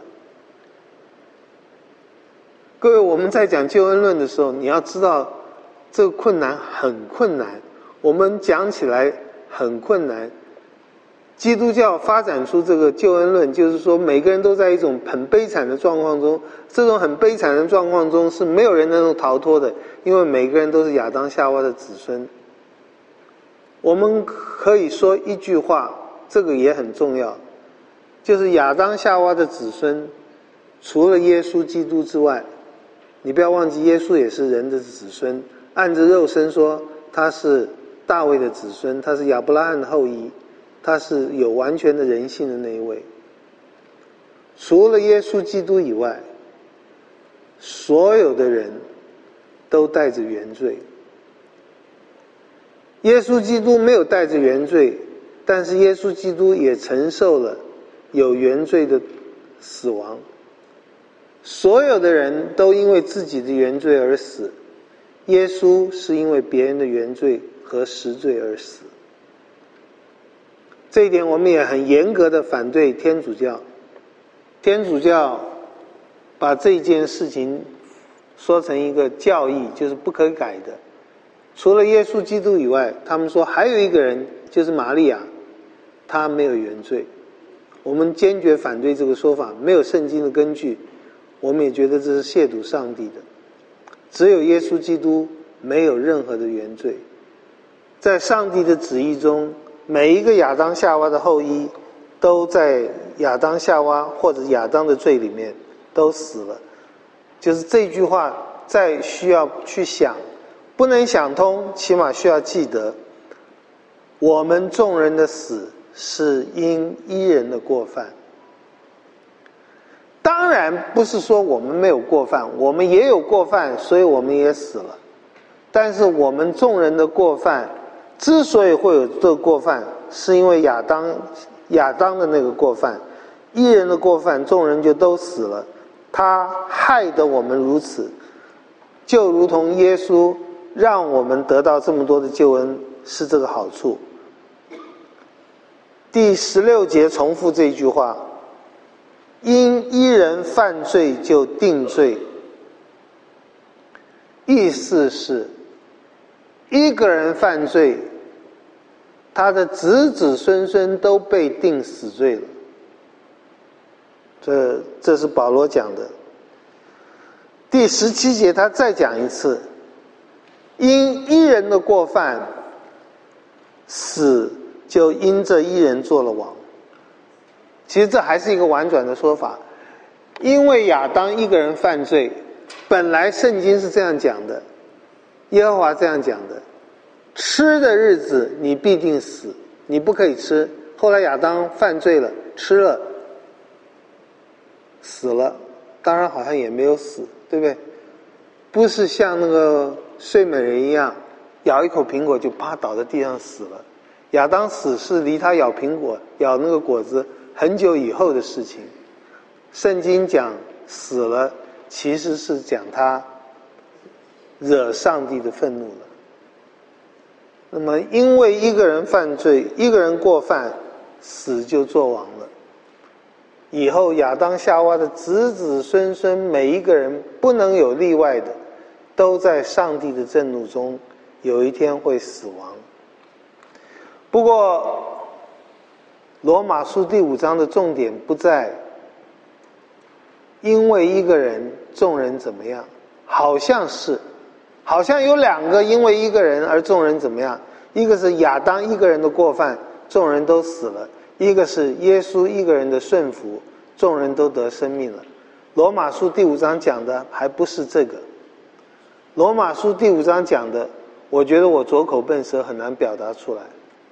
各位，我们在讲救恩论的时候，你要知道这个困难很困难，我们讲起来很困难。基督教发展出这个救恩论，就是说每个人都在一种很悲惨的状况中，这种很悲惨的状况中是没有人能够逃脱的，因为每个人都是亚当夏娃的子孙。我们可以说一句话，这个也很重要，就是亚当夏娃的子孙除了耶稣基督之外，你不要忘记耶稣也是人的子孙，按着肉身说他是大卫的子孙，他是亚伯拉罕的后裔，他是有完全的人性的那一位。除了耶稣基督以外，所有的人都带着原罪。耶稣基督没有带着原罪，但是耶稣基督也承受了有原罪的死亡。所有的人都因为自己的原罪而死，耶稣是因为别人的原罪和实罪而死。这一点我们也很严格的反对天主教。天主教把这件事情说成一个教义，就是不可改的。除了耶稣基督以外，他们说还有一个人，就是玛利亚，她没有原罪。我们坚决反对这个说法，没有圣经的根据，我们也觉得这是亵渎上帝的。只有耶稣基督没有任何的原罪。在上帝的旨意中，每一个亚当夏娃的后裔都在亚当夏娃或者亚当的罪里面都死了。就是这句话再需要去想，不能想通，起码需要记得，我们众人的死是因一人的过犯。当然不是说我们没有过犯，我们也有过犯，所以我们也死了。但是我们众人的过犯之所以会有这个过犯，是因为亚当的那个过犯，一人的过犯，众人就都死了。他害得我们如此，就如同耶稣让我们得到这么多的救恩，是这个好处。第16节重复这句话，因一人犯罪就定罪，意思是一个人犯罪，他的子子孙孙都被定死罪了。这是保罗讲的。第17节他再讲一次，因一人的过犯，死就因这一人做了王。其实这还是一个婉转的说法，因为亚当一个人犯罪，本来圣经是这样讲的，耶和华这样讲的，吃的日子你必定死，你不可以吃。后来亚当犯罪了，吃了，死了，当然好像也没有死，对不对？不是像那个睡美人一样，咬一口苹果就啪倒在地上死了。亚当死是离他咬苹果咬那个果子很久以后的事情。圣经讲死了，其实是讲他惹上帝的愤怒了。那么因为一个人犯罪，一个人过犯，死就作王了。以后亚当夏娃的子子孙孙每一个人不能有例外的，都在上帝的震怒中有一天会死亡。不过罗马书第5章的重点不在因为一个人众人怎么样，好像有2个因为一个人而众人怎么样，一个是亚当一个人的过犯，众人都死了，一个是耶稣一个人的顺服，众人都得生命了。罗马书第5章讲的还不是这个。 罗马书第5章讲的，我觉得我拙口笨舌很难表达出来。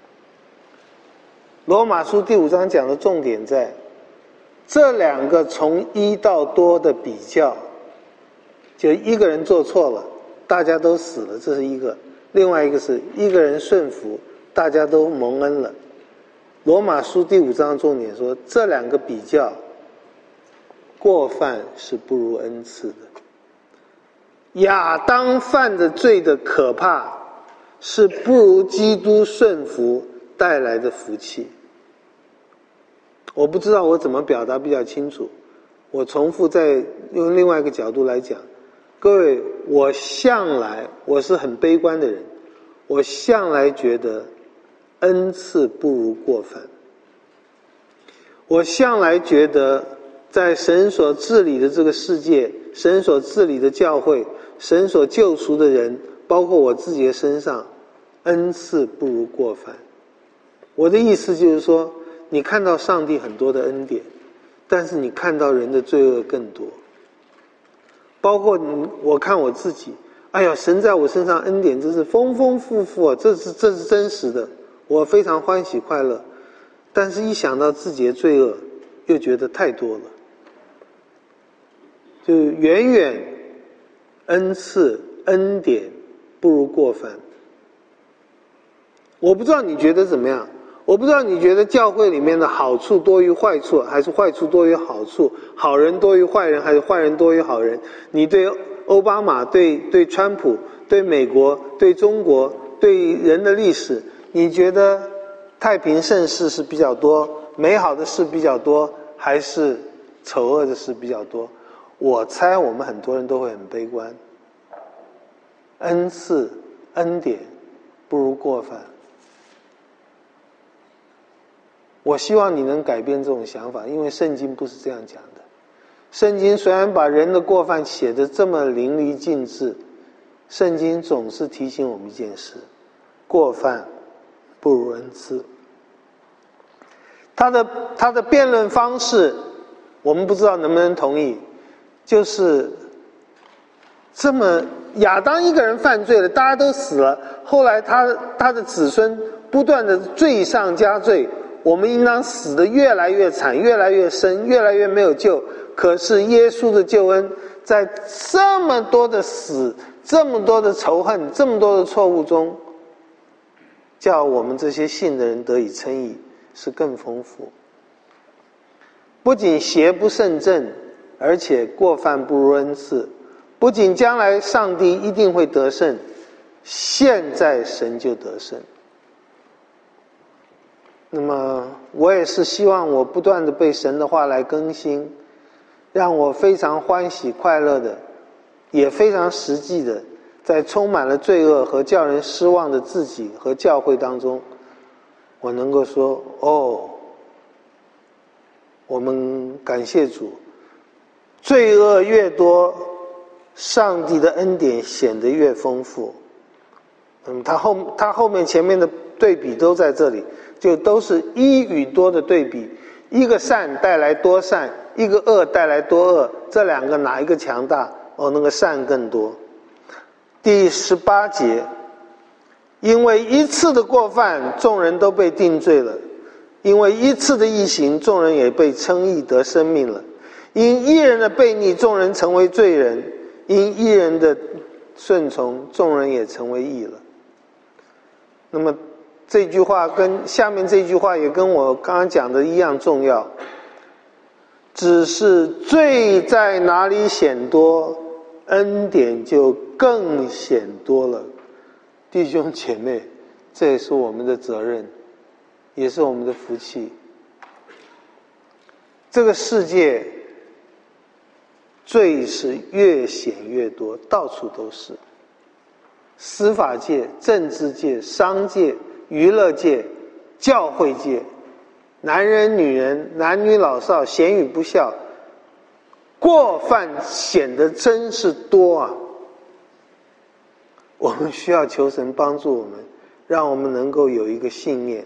罗马书第5章讲的重点在这两个从一到多的比较，就一个人做错了，大家都死了，这是一个；另外一个是一个人顺服，大家都蒙恩了。罗马书第5章重点说，这两个比较，过犯是不如恩赐的。亚当犯的罪的可怕，是不如基督顺服带来的福气。我不知道我怎么表达比较清楚，我重复再用另外一个角度来讲。各位，我是很悲观的人，我向来觉得恩赐不如过犯。我向来觉得在神所治理的这个世界，神所治理的教会，神所救赎的人，包括我自己的身上，恩赐不如过犯。我的意思就是说，你看到上帝很多的恩典，但是你看到人的罪恶更多。包括我看我自己，哎呀，神在我身上恩典真是丰丰富富啊，这是真实的，我非常欢喜快乐。但是一想到自己的罪恶，又觉得太多了，就远远恩赐恩典不如过犯。我不知道你觉得怎么样，我不知道你觉得教会里面的好处多于坏处，还是坏处多于好处，好人多于坏人，还是坏人多于好人。你对奥巴马，对川普，对美国，对中国，对人的历史，你觉得太平盛世是比较多，美好的事比较多，还是丑恶的事比较多？我猜我们很多人都会很悲观。恩赐恩典不如过犯。我希望你能改变这种想法，因为圣经不是这样讲的。圣经虽然把人的过犯写得这么淋漓尽致，圣经总是提醒我们一件事：过犯不如恩赐。他的辩论方式，我们不知道能不能同意，就是这么亚当一个人犯罪了，大家都死了，后来他的子孙不断的罪上加罪，我们应当死得越来越惨，越来越深，越来越没有救。可是耶稣的救恩，在这么多的死，这么多的仇恨，这么多的错误中，叫我们这些信的人得以称义，是更丰富。不仅邪不胜正，而且过犯不如恩赐。不仅将来上帝一定会得胜，现在神就得胜。那么我也是希望我不断的被神的话来更新，让我非常欢喜快乐的，也非常实际的，在充满了罪恶和叫人失望的自己和教会当中，我能够说，我们感谢主，罪恶越多，上帝的恩典显得越丰富。他后面前面的对比都在这里，就都是一与多的对比，一个善带来多善，一个恶带来多恶，这两个哪一个强大？那个善更多。第18节，因为一次的过犯，众人都被定罪了；因为一次的义行，众人也被称义得生命了。因一人的悖逆，众人成为罪人；因一人的顺从，众人也成为义了。那么这句话跟下面这句话也跟我刚刚讲的一样重要，只是罪在哪里显多，恩典就更显多了。弟兄姐妹，这也是我们的责任，也是我们的福气。这个世界罪是越显越多，到处都是。司法界、政治界、商界、娱乐界、教会界，男人女人、男女老少，贤与不孝，过犯显得真是多啊。我们需要求神帮助我们，让我们能够有一个信念，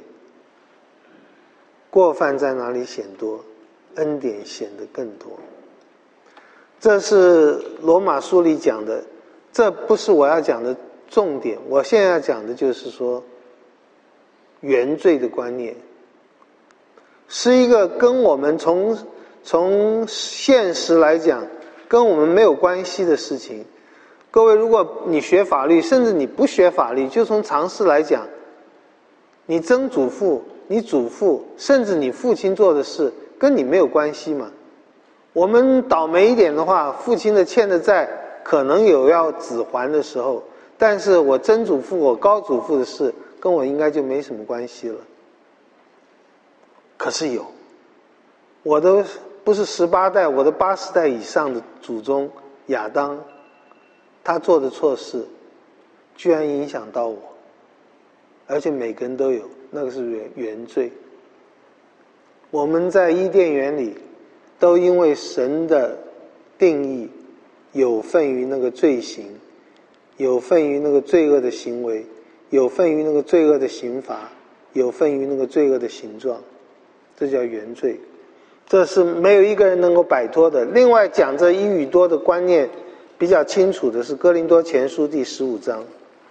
过犯在哪里显多，恩典显得更多。这是罗马书里讲的， 这不是我要讲的重点。我现在要讲的就是说，原罪的观念是一个跟我们从现实来讲跟我们没有关系的事情。各位，如果你学法律，甚至你不学法律，就从常识来讲，你曾祖父、你祖父，甚至你父亲做的事，跟你没有关系嘛。我们倒霉一点的话，父亲的欠的债可能有要子还的时候，但是我曾祖父、我高祖父的事，跟我应该就没什么关系了。可是有，我的不是18代，我的80代以上的祖宗亚当，他做的错事，居然影响到我，而且每个人都有，那个是原罪。我们在伊甸园里，都因为神的定义，有份于那个罪行，有份于那个罪恶的行为，有份于那个罪恶的刑罚，有份于那个罪恶的形状，这叫原罪。这是没有一个人能够摆脱的。另外讲这一语多的观念比较清楚的是哥林多前书第15章。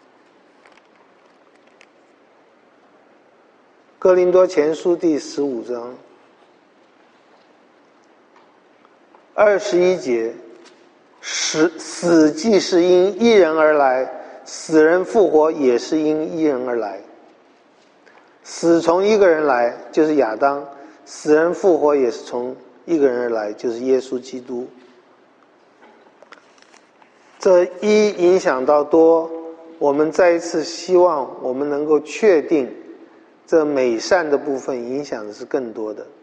哥林多前书第15章21节，死既是因一人而来，死人复活也是因一人而来。死从一个人来，就是亚当；死人复活也是从一个人而来，就是耶稣基督。这一影响到多，我们再一次希望我们能够确定，这美善的部分影响的是更多的。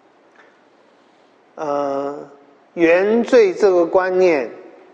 原罪这个观念，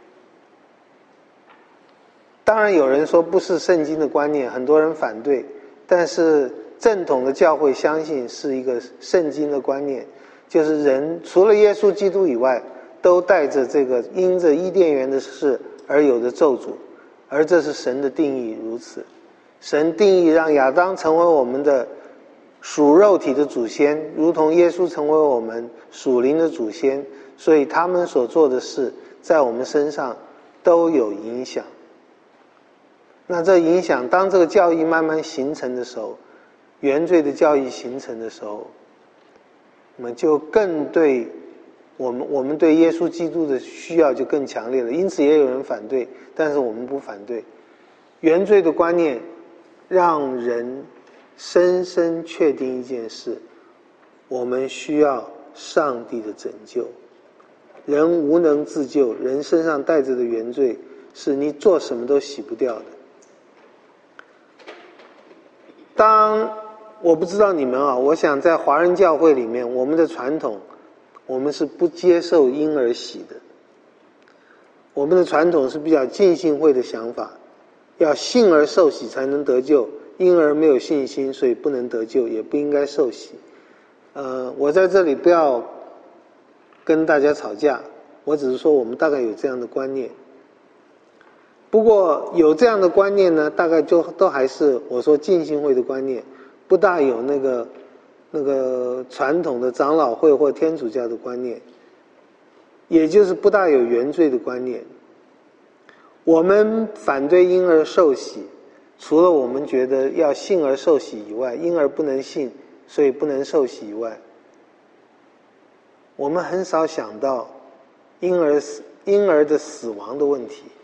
当然有人说不是圣经的观念，很多人反对，但是正统的教会相信是一个圣经的观念，就是人除了耶稣基督以外，都带着这个因着伊甸园的事而有的咒诅，而这是神的定义如此。神定义让亚当成为我们的属肉体的祖先，如同耶稣成为我们属灵的祖先，所以他们所做的事在我们身上都有影响。那这影响，当这个教义慢慢形成的时候，原罪的教义形成的时候，我们就更对我们对耶稣基督的需要就更强烈了。因此也有人反对，但是我们不反对。原罪的观念让人深深确定一件事，我们需要上帝的拯救。人无能自救，人身上带着的原罪是你做什么都洗不掉的。我不知道你们我想在华人教会里面，我们的传统，我们是不接受婴儿洗的。我们的传统是比较浸信会的想法，要信而受洗才能得救，婴儿没有信心，所以不能得救，也不应该受洗。我在这里不要跟大家吵架，我只是说我们大概有这样的观念。不过有这样的观念呢，大概就都还是我说浸信会的观念，不大有那个传统的长老会或天主教的观念，也就是不大有原罪的观念。我们反对婴儿受洗，除了我们觉得要信而受洗以外，婴儿不能信，所以不能受洗以外，我们很少想到婴儿的死亡的问题。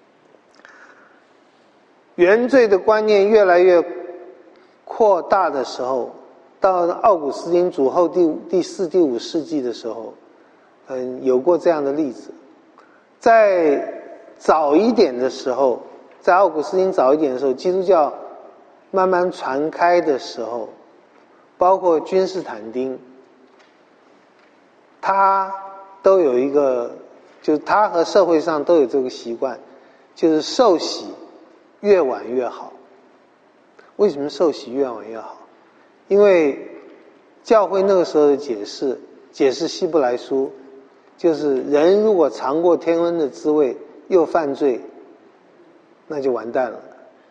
原罪的观念越来越扩大的时候，到奥古斯丁主后第4、第5世纪的时候，有过这样的例子。在早一点的时候，在奥古斯丁早一点的时候，基督教慢慢传开的时候，包括君士坦丁，他都有一个，就是他和社会上都有这个习惯，就是受洗越晚越好。为什么受洗越晚越好？因为教会那个时候的解释希伯来书，就是人如果尝过天恩的滋味又犯罪，那就完蛋了。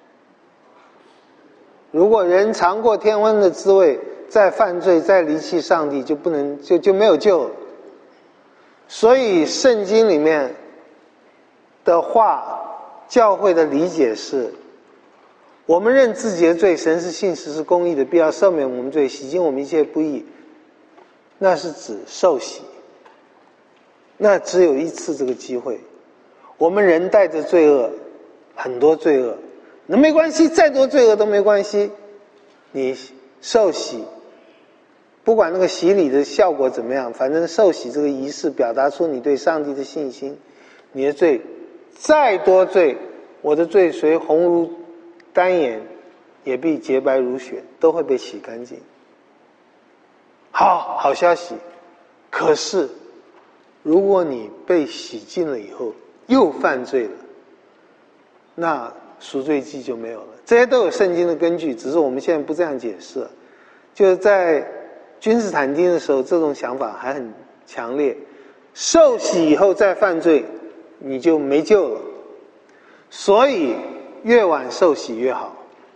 如果人尝过天恩的滋味再犯罪再离弃上帝，就不能就没有救了。所以圣经里面的话教会的理解是，我们认自己的罪，神是信实是公义的，必要赦免我们罪，洗净我们一切不义，那是指受洗。那只有一次这个机会，我们人带着罪恶，很多罪恶，那没关系，再多罪恶都没关系，你受洗，不管那个洗礼的效果怎么样，反正受洗这个仪式表达出你对上帝的信心，你的罪再多罪，我的罪虽红如丹颜，也必洁白如雪，都会被洗干净。好消息。可是如果你被洗净了以后又犯罪了，那赎罪祭就没有了。这些都有圣经的根据，只是我们现在不这样解释。就是在君士坦丁的时候，这种想法还很强烈，受洗以后再犯罪你就没救了，所以越晚受洗越好。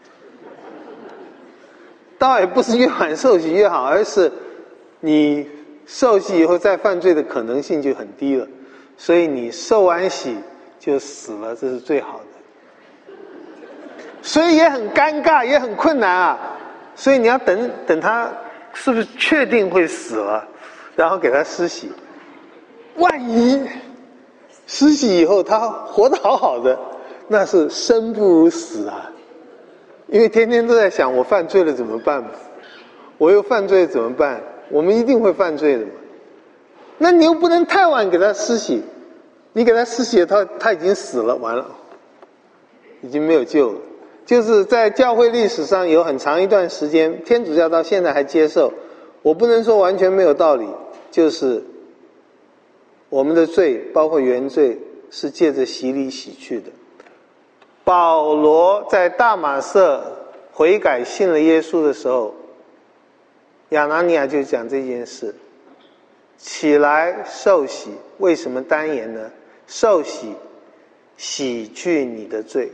倒也不是越晚受洗越好，而是你受洗以后再犯罪的可能性就很低了，所以你受完洗就死了，这是最好的。所以也很尴尬，也很困难啊。所以你要等他是不是确定会死了，然后给他施洗。万一施洗以后他活得好好的，那是生不如死啊。因为天天都在想，我犯罪了怎么办？我又犯罪了怎么办？我们一定会犯罪的嘛。那你又不能太晚给他施洗，你给他施洗他已经死了，完了，已经没有救了。就是在教会历史上有很长一段时间，天主教到现在还接受，我不能说完全没有道理，就是我们的罪包括原罪是借着洗礼洗去的。保罗在大马色悔改信了耶稣的时候，亚拿尼亚就讲这件事，起来受洗。为什么单言呢？受洗洗去你的罪。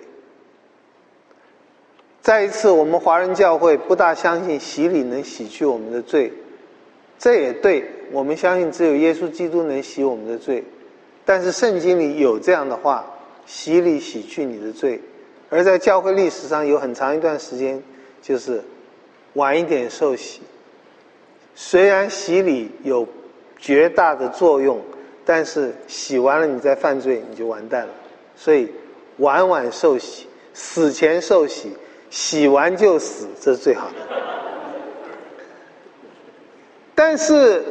再一次，我们华人教会不大相信洗礼能洗去我们的罪，这也对，我们相信只有耶稣基督能洗我们的罪，但是圣经里有这样的话，洗礼洗去你的罪。而在教会历史上有很长一段时间，就是晚一点受洗。虽然洗礼有绝大的作用，但是洗完了你再犯罪你就完蛋了。所以晚晚受洗，死前受洗，洗完就死，这是最好的。但是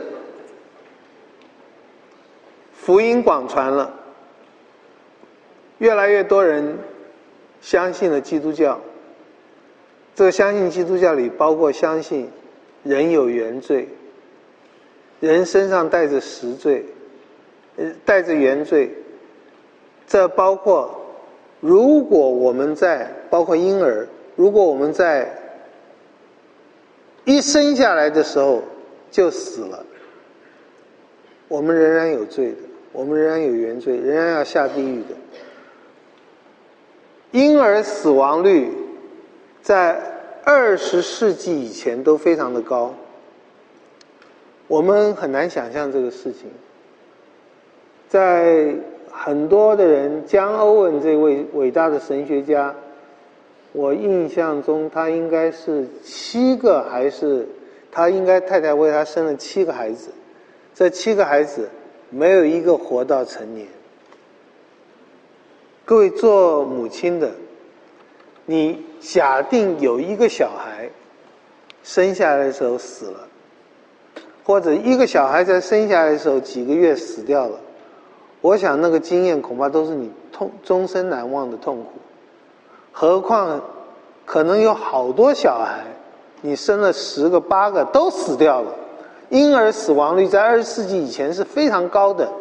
福音广传了，越来越多人相信了基督教。这个相信基督教里包括相信人有原罪，人身上带着实罪，带着原罪。这包括如果我们在，包括婴儿，如果我们在一生下来的时候就死了，我们仍然有罪的，我们仍然有原罪，仍然要下地狱的。婴儿死亡率在20世纪以前都非常的高，我们很难想象这个事情。在很多的人，江欧文这位伟大的神学家，我印象中他应该是7个，还是他应该太太为他生了7个孩子，这7个孩子没有一个活到成年。各位做母亲的，你假定有一个小孩生下来的时候死了，或者一个小孩在生下来的时候几个月死掉了，我想那个经验恐怕都是你终身难忘的痛苦。何况可能有好多小孩你生了10个8个都死掉了，婴儿死亡率在20世纪以前是非常高的。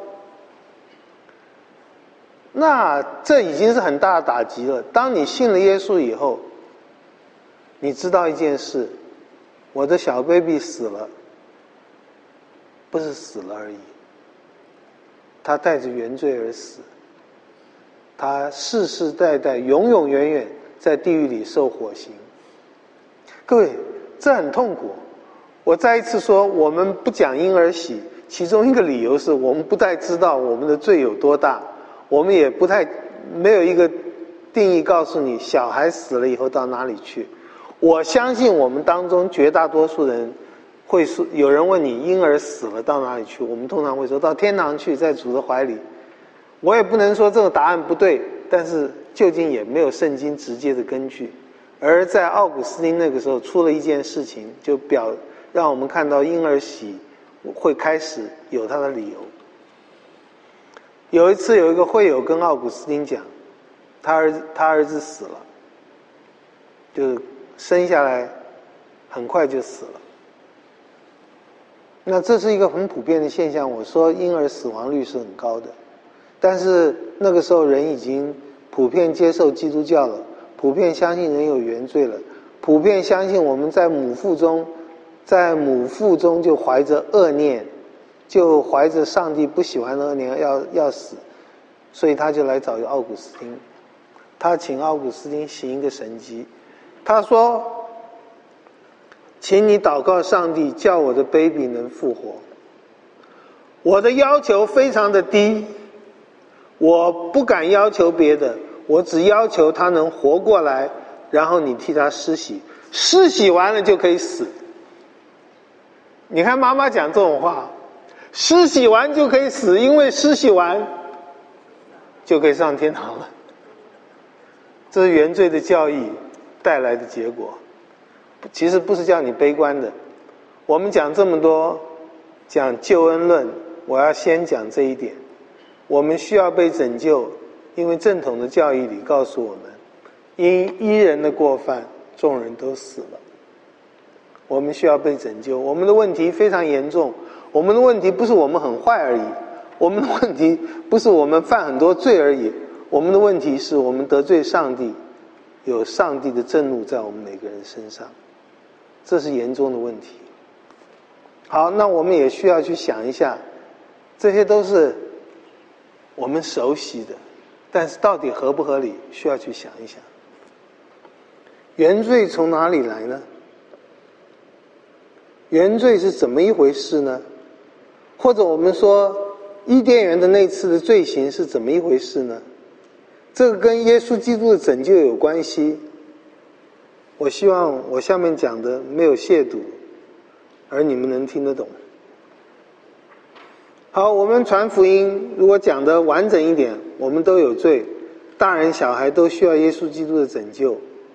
那这已经是很大的打击了。当你信了耶稣以后，你知道一件事，我的小 baby 死了，不是死了而已，他带着原罪而死，他世世代代永永远远在地狱里受火刑。各位，这很痛苦。我再一次说，我们不讲婴儿洗，其中一个理由是我们不太知道我们的罪有多大，我们也没有一个定义告诉你小孩死了以后到哪里去。我相信我们当中绝大多数人会说，有人问你婴儿死了到哪里去，我们通常会说到天堂去，在主的怀里。我也不能说这个答案不对，但是究竟也没有圣经直接的根据。而在奥古斯丁那个时候出了一件事情，就让我们看到婴儿洗会开始有它的理由。有一次有一个会友跟奥古斯丁讲，他儿子死了，就是生下来很快就死了。那这是一个很普遍的现象，我说婴儿死亡率是很高的，但是那个时候人已经普遍接受基督教了，普遍相信人有原罪了，普遍相信我们在母腹中就怀着恶念，就怀着上帝不喜欢的恶念要死，所以他就来找奥古斯丁，他请奥古斯丁行一个神迹，他说：“请你祷告上帝，叫我的 baby 能复活。我的要求非常的低，我不敢要求别的，我只要求他能活过来，然后你替他施洗，施洗完了就可以死。”你看妈妈讲这种话，施洗完就可以死，因为施洗完就可以上天堂了。这是原罪的教义带来的结果。其实不是叫你悲观的，我们讲这么多，讲救恩论，我要先讲这一点。我们需要被拯救，因为正统的教义里告诉我们，因一人的过犯，众人都死了。我们需要被拯救，我们的问题非常严重。我们的问题不是我们很坏而已，我们的问题不是我们犯很多罪而已，我们的问题是我们得罪上帝，有上帝的震怒在我们每个人身上，这是严重的问题。好，那我们也需要去想一下，这些都是我们熟悉的，但是到底合不合理，需要去想一想。原罪从哪里来呢？原罪是怎么一回事呢？或者我们说伊甸园的那次的罪行是怎么一回事呢？这个跟耶稣基督的拯救有关系。我希望我下面讲的没有亵渎，而你们能听得懂。好，我们传福音如果讲得完整一点，我们都有罪，大人小孩都需要耶稣基督的拯救。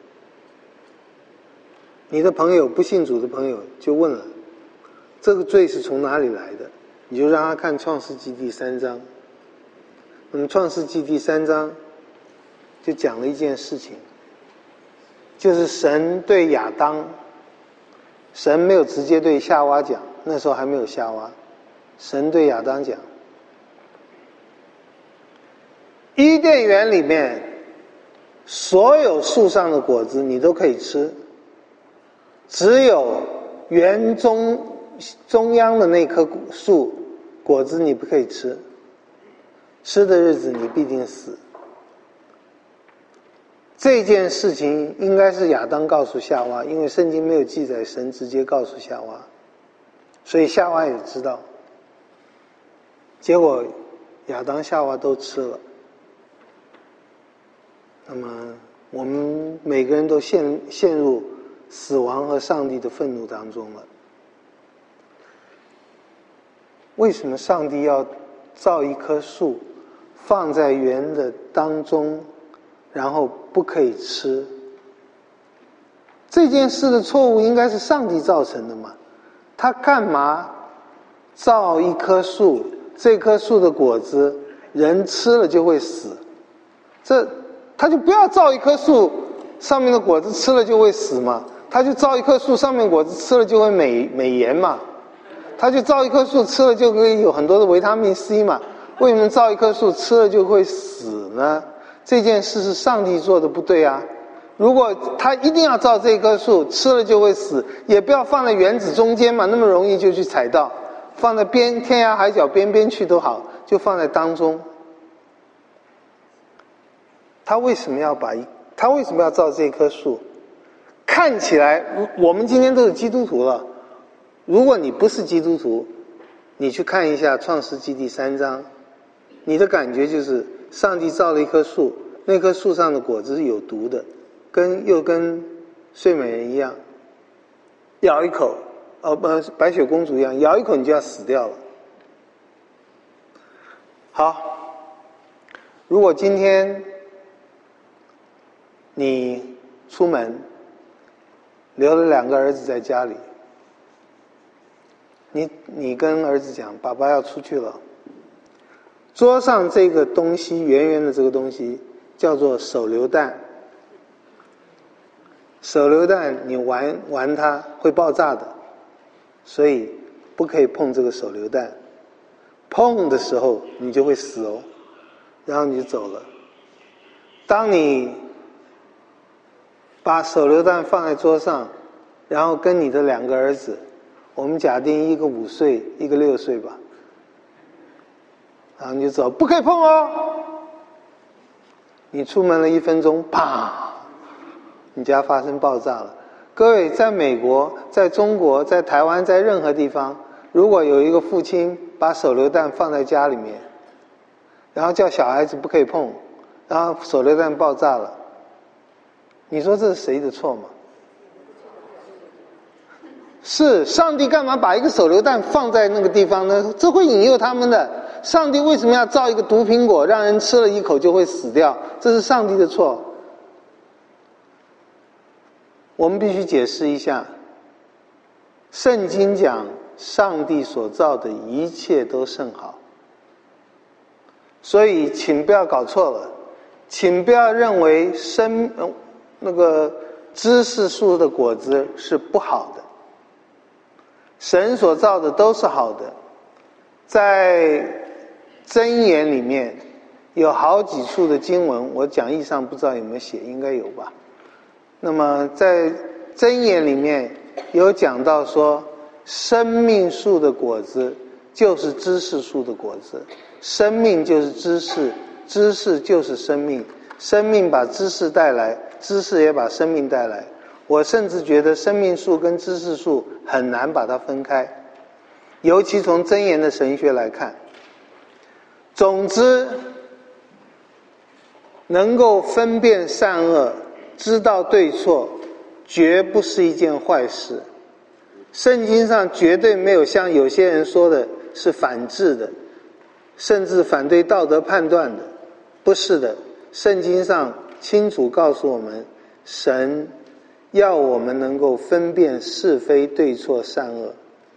你的朋友，不信主的朋友就问了，这个罪是从哪里来的？你就让他看创世纪第3章。那么创世纪第3章就讲了一件事情，就是神对亚当，神没有直接对夏娃讲，那时候还没有夏娃，神对亚当讲，伊甸园里面所有树上的果子你都可以吃，只有园中央的那棵树果子你不可以吃，吃的日子你必定死。这件事情应该是亚当告诉夏娃，因为圣经没有记载神直接告诉夏娃，所以夏娃也知道。结果亚当夏娃都吃了，那么我们每个人都陷入死亡和上帝的愤怒当中了。为什么上帝要造一棵树放在园的当中，然后不可以吃？这件事的错误应该是上帝造成的嘛？他干嘛造一棵树，这棵树的果子人吃了就会死？他就不要造一棵树上面的果子吃了就会死嘛，他就造一棵树上面果子吃了就会美颜嘛，他就造一棵树吃了就可以有很多的维他命 C 嘛，为什么造一棵树吃了就会死呢？这件事是上帝做的不对啊。如果他一定要造这棵树吃了就会死，也不要放在园子中间嘛，那么容易就去踩到，放在天涯海角边边去都好，就放在当中。他为什么要造这棵树？看起来我们今天都是基督徒了，如果你不是基督徒，你去看一下创世纪第3章，你的感觉就是上帝造了一棵树， 那棵树上的果子是有毒的，又跟睡美人一样，咬一口，白雪公主一样，咬一口你就要死掉了。好，如果今天你出门留了2个儿子在家里，你跟儿子讲，爸爸要出去了，桌上这个东西，圆圆的这个东西叫做手榴弹。手榴弹你玩它会爆炸的，所以不可以碰这个手榴弹，碰的时候你就会死哦，然后你就走了。当你把手榴弹放在桌上，然后跟你的2个儿子，我们假定一个5岁，一个6岁吧，然后你就走，不可以碰哦。你出门了1分钟，啪，你家发生爆炸了。各位，在美国、在中国、在台湾，在任何地方，如果有一个父亲把手榴弹放在家里面，然后叫小孩子不可以碰，然后手榴弹爆炸了，你说这是谁的错吗？是上帝干嘛把一个手榴弹放在那个地方呢？这会引诱他们的。上帝为什么要造一个毒苹果，让人吃了一口就会死掉？这是上帝的错。我们必须解释一下，圣经讲上帝所造的一切都甚好，所以请不要搞错了，请不要认为那个知识树的果子是不好的，神所造的都是好的。在箴言里面有好几处的经文，我讲义上不知道有没有写，应该有吧。那么在箴言里面有讲到说，生命树的果子就是知识树的果子，生命就是知识，知识就是生命，生命把知识带来，知识也把生命带来。我甚至觉得生命树跟知识树很难把它分开，尤其从箴言的神学来看。总之，能够分辨善恶，知道对错，绝不是一件坏事。圣经上绝对没有像有些人说的是反智的，甚至反对道德判断的，不是的。圣经上清楚告诉我们，神要我们能够分辨是非对错善恶。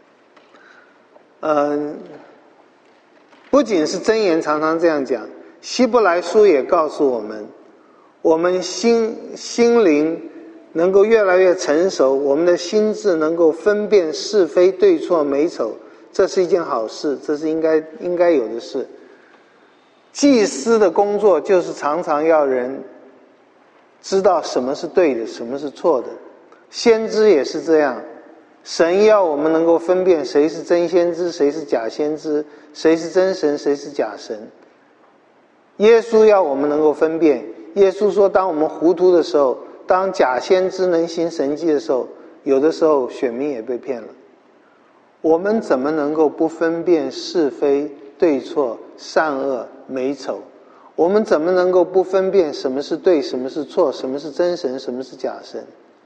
不仅是箴言常常这样讲，希伯来书也告诉我们，我们心灵能够越来越成熟，我们的心智能够分辨是非对错美丑，这是一件好事，这是应该有的事。祭司的工作就是常常要人知道什么是对的，什么是错的。先知也是这样，神要我们能够分辨谁是真先知，谁是假先知，谁是真神，谁是假神。耶稣要我们能够分辨，耶稣说当我们糊涂的时候，当假先知能行神迹的时候，有的时候选民也被骗了。我们怎么能够不分辨是非对错善恶美丑？我们怎么能够不分辨什么是对，什么是错，什么是真神，什么是假神？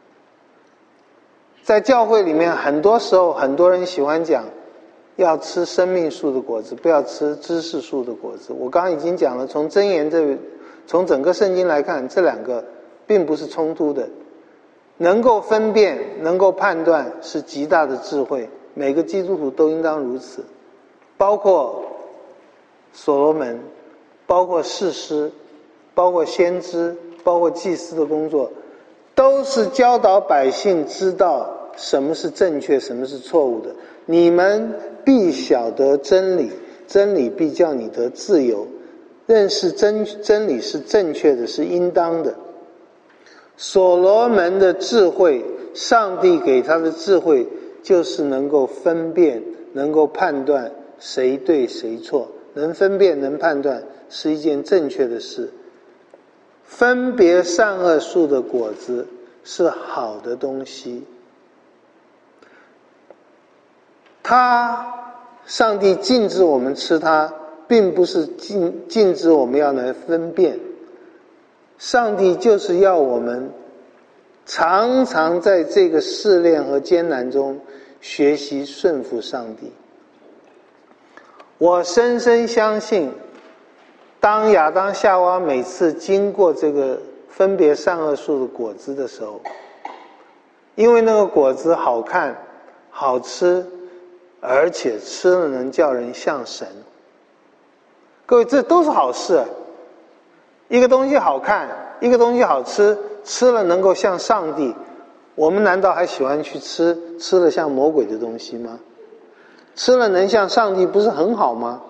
在教会里面，很多时候很多人喜欢讲要吃生命树的果子，不要吃知识树的果子。我刚刚已经讲了，从箴言从整个圣经来看，这2个并不是冲突的。能够分辨，能够判断是极大的智慧，每个基督徒都应当如此，包括所罗门，包括士师，包括先知，包括祭司的工作，都是教导百姓知道什么是正确，什么是错误的。你们必晓得真理，真理必叫你得自由。认识真理是正确的，是应当的。所罗门的智慧，上帝给他的智慧，就是能够分辨，能够判断谁对谁错。能分辨能判断是一件正确的事。分别善恶树的果子是好的东西，上帝禁止我们吃它，并不是禁止我们要来分辨。 上帝就是要我们常常在这个试炼和艰难中学习顺服上帝。我深深相信，当亚当夏娃每次经过这个分别善恶树的果子的时候，因为那个果子好看好吃，而且吃了能叫人像神。各位，这都是好事。一个东西好看，一个东西好吃，吃了能够像上帝，我们难道还喜欢去吃了像魔鬼的东西吗？吃了能像上帝，不是很好吗？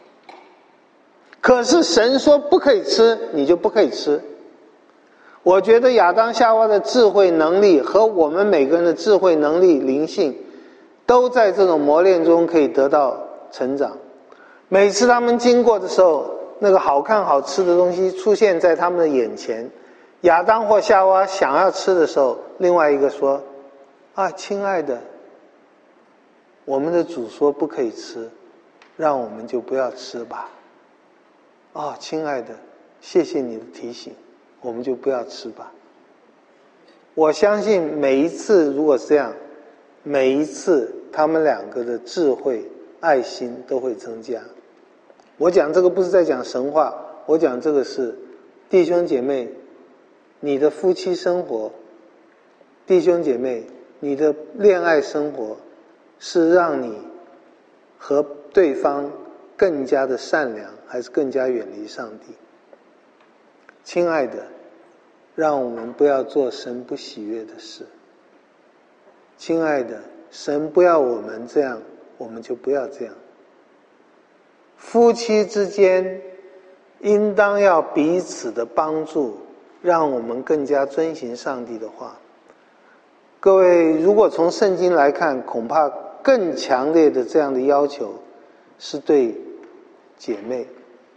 可是神说不可以吃，你就不可以吃。我觉得亚当夏娃的智慧能力和我们每个人的智慧能力灵性都在这种磨练中可以得到成长。每次他们经过的时候，那个好看好吃的东西出现在他们的眼前，亚当或夏娃想要吃的时候，另外一个说，亲爱的，我们的主说不可以吃，让我们就不要吃吧。亲爱的，谢谢你的提醒，我们就不要吃吧。我相信每一次如果是这样，每一次他们两个的智慧爱心都会增加。我讲这个不是在讲神话，我讲这个是弟兄姐妹，你的夫妻生活，弟兄姐妹，你的恋爱生活是让你和对方更加的善良，还是更加远离上帝？亲爱的，让我们不要做神不喜悦的事。亲爱的，神不要我们这样，我们就不要这样。夫妻之间应当要彼此的帮助，让我们更加遵行上帝的话。各位，如果从圣经来看，恐怕更强烈的这样的要求是对姐妹。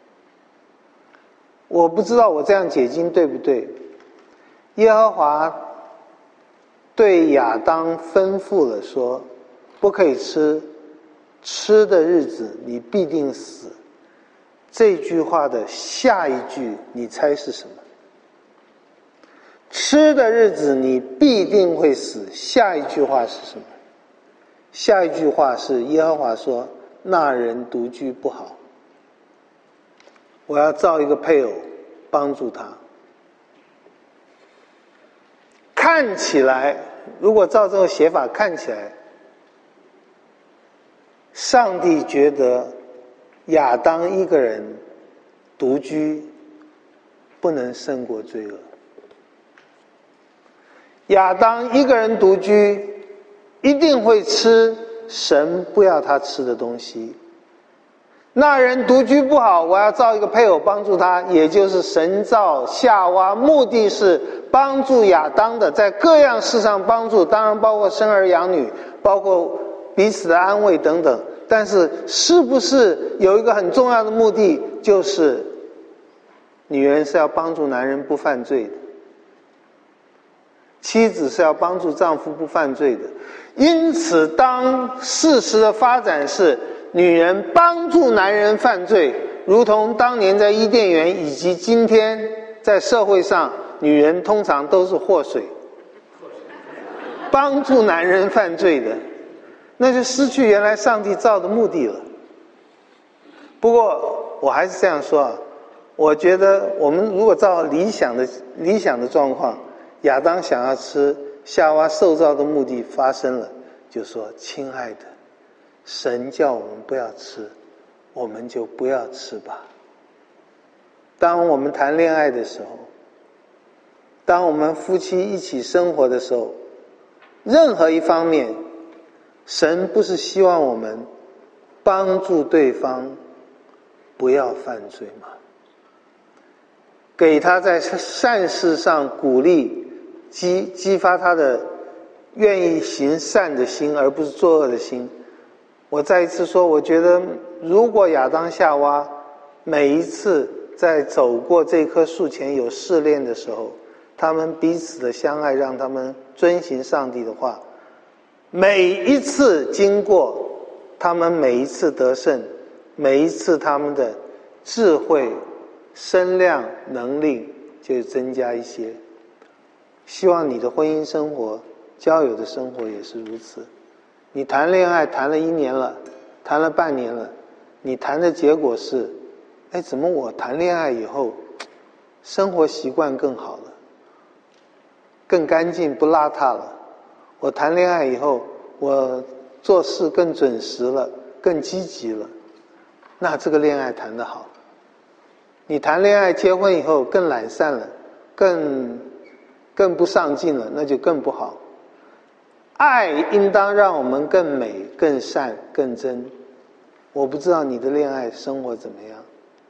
我不知道我这样解经对不对。耶和华对亚当吩咐了说，不可以吃，吃的日子你必定死。这句话的下一句你猜是什么？吃的日子你必定会死，下一句话是什么？下一句话是耶和华说，那人独居不好，我要造一个配偶帮助他。看起来，如果照这个写法看起来，上帝觉得亚当一个人独居不能胜过罪恶。亚当一个人独居一定会吃神不要他吃的东西。那人独居不好，我要造一个配偶帮助他，也就是神造夏娃，目的是帮助亚当的，在各样事上帮助，当然包括生儿养女，包括彼此的安慰等等。但是是不是有一个很重要的目的，就是女人是要帮助男人不犯罪的，妻子是要帮助丈夫不犯罪的。因此当事实的发展是女人帮助男人犯罪，如同当年在伊甸园以及今天在社会上，女人通常都是祸水，帮助男人犯罪的，那就失去原来上帝造的目的了。不过我还是这样说我觉得我们如果照理想的状况，亚当想要吃，夏娃受造的目的发生了，就说亲爱的，神叫我们不要吃，我们就不要吃吧。当我们谈恋爱的时候，当我们夫妻一起生活的时候，任何一方面，神不是希望我们帮助对方不要犯罪吗？给他在善事上鼓励，激发他的愿意行善的心，而不是作恶的心。我再一次说，我觉得如果亚当夏娃每一次在走过这棵树前有试炼的时候，他们彼此的相爱让他们遵行上帝的话，每一次经过，他们每一次得胜，每一次他们的智慧声量能力就增加一些。希望你的婚姻生活、交友的生活也是如此。你谈恋爱谈了1年了，谈了半年了，你谈的结果是，怎么我谈恋爱以后，生活习惯更好了，更干净不邋遢了。我谈恋爱以后，我做事更准时了，更积极了，那这个恋爱谈得好。你谈恋爱结婚以后更懒散了，更不上进了，那就更不好。爱应当让我们更美、更善、更真。我不知道你的恋爱生活怎么样。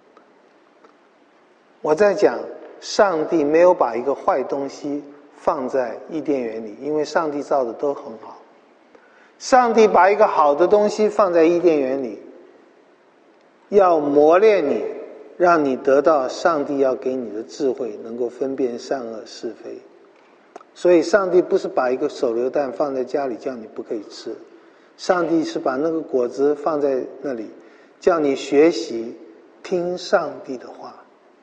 我在讲，上帝没有把一个坏东西放在伊甸园里，因为上帝造的都很好。上帝把一个好的东西放在伊甸园里，要磨练你，让你得到上帝要给你的智慧，能够分辨善恶是非。所以上帝不是把一个手榴弹放在家里叫你不可以吃，上帝是把那个果子放在那里，叫你学习听上帝的话。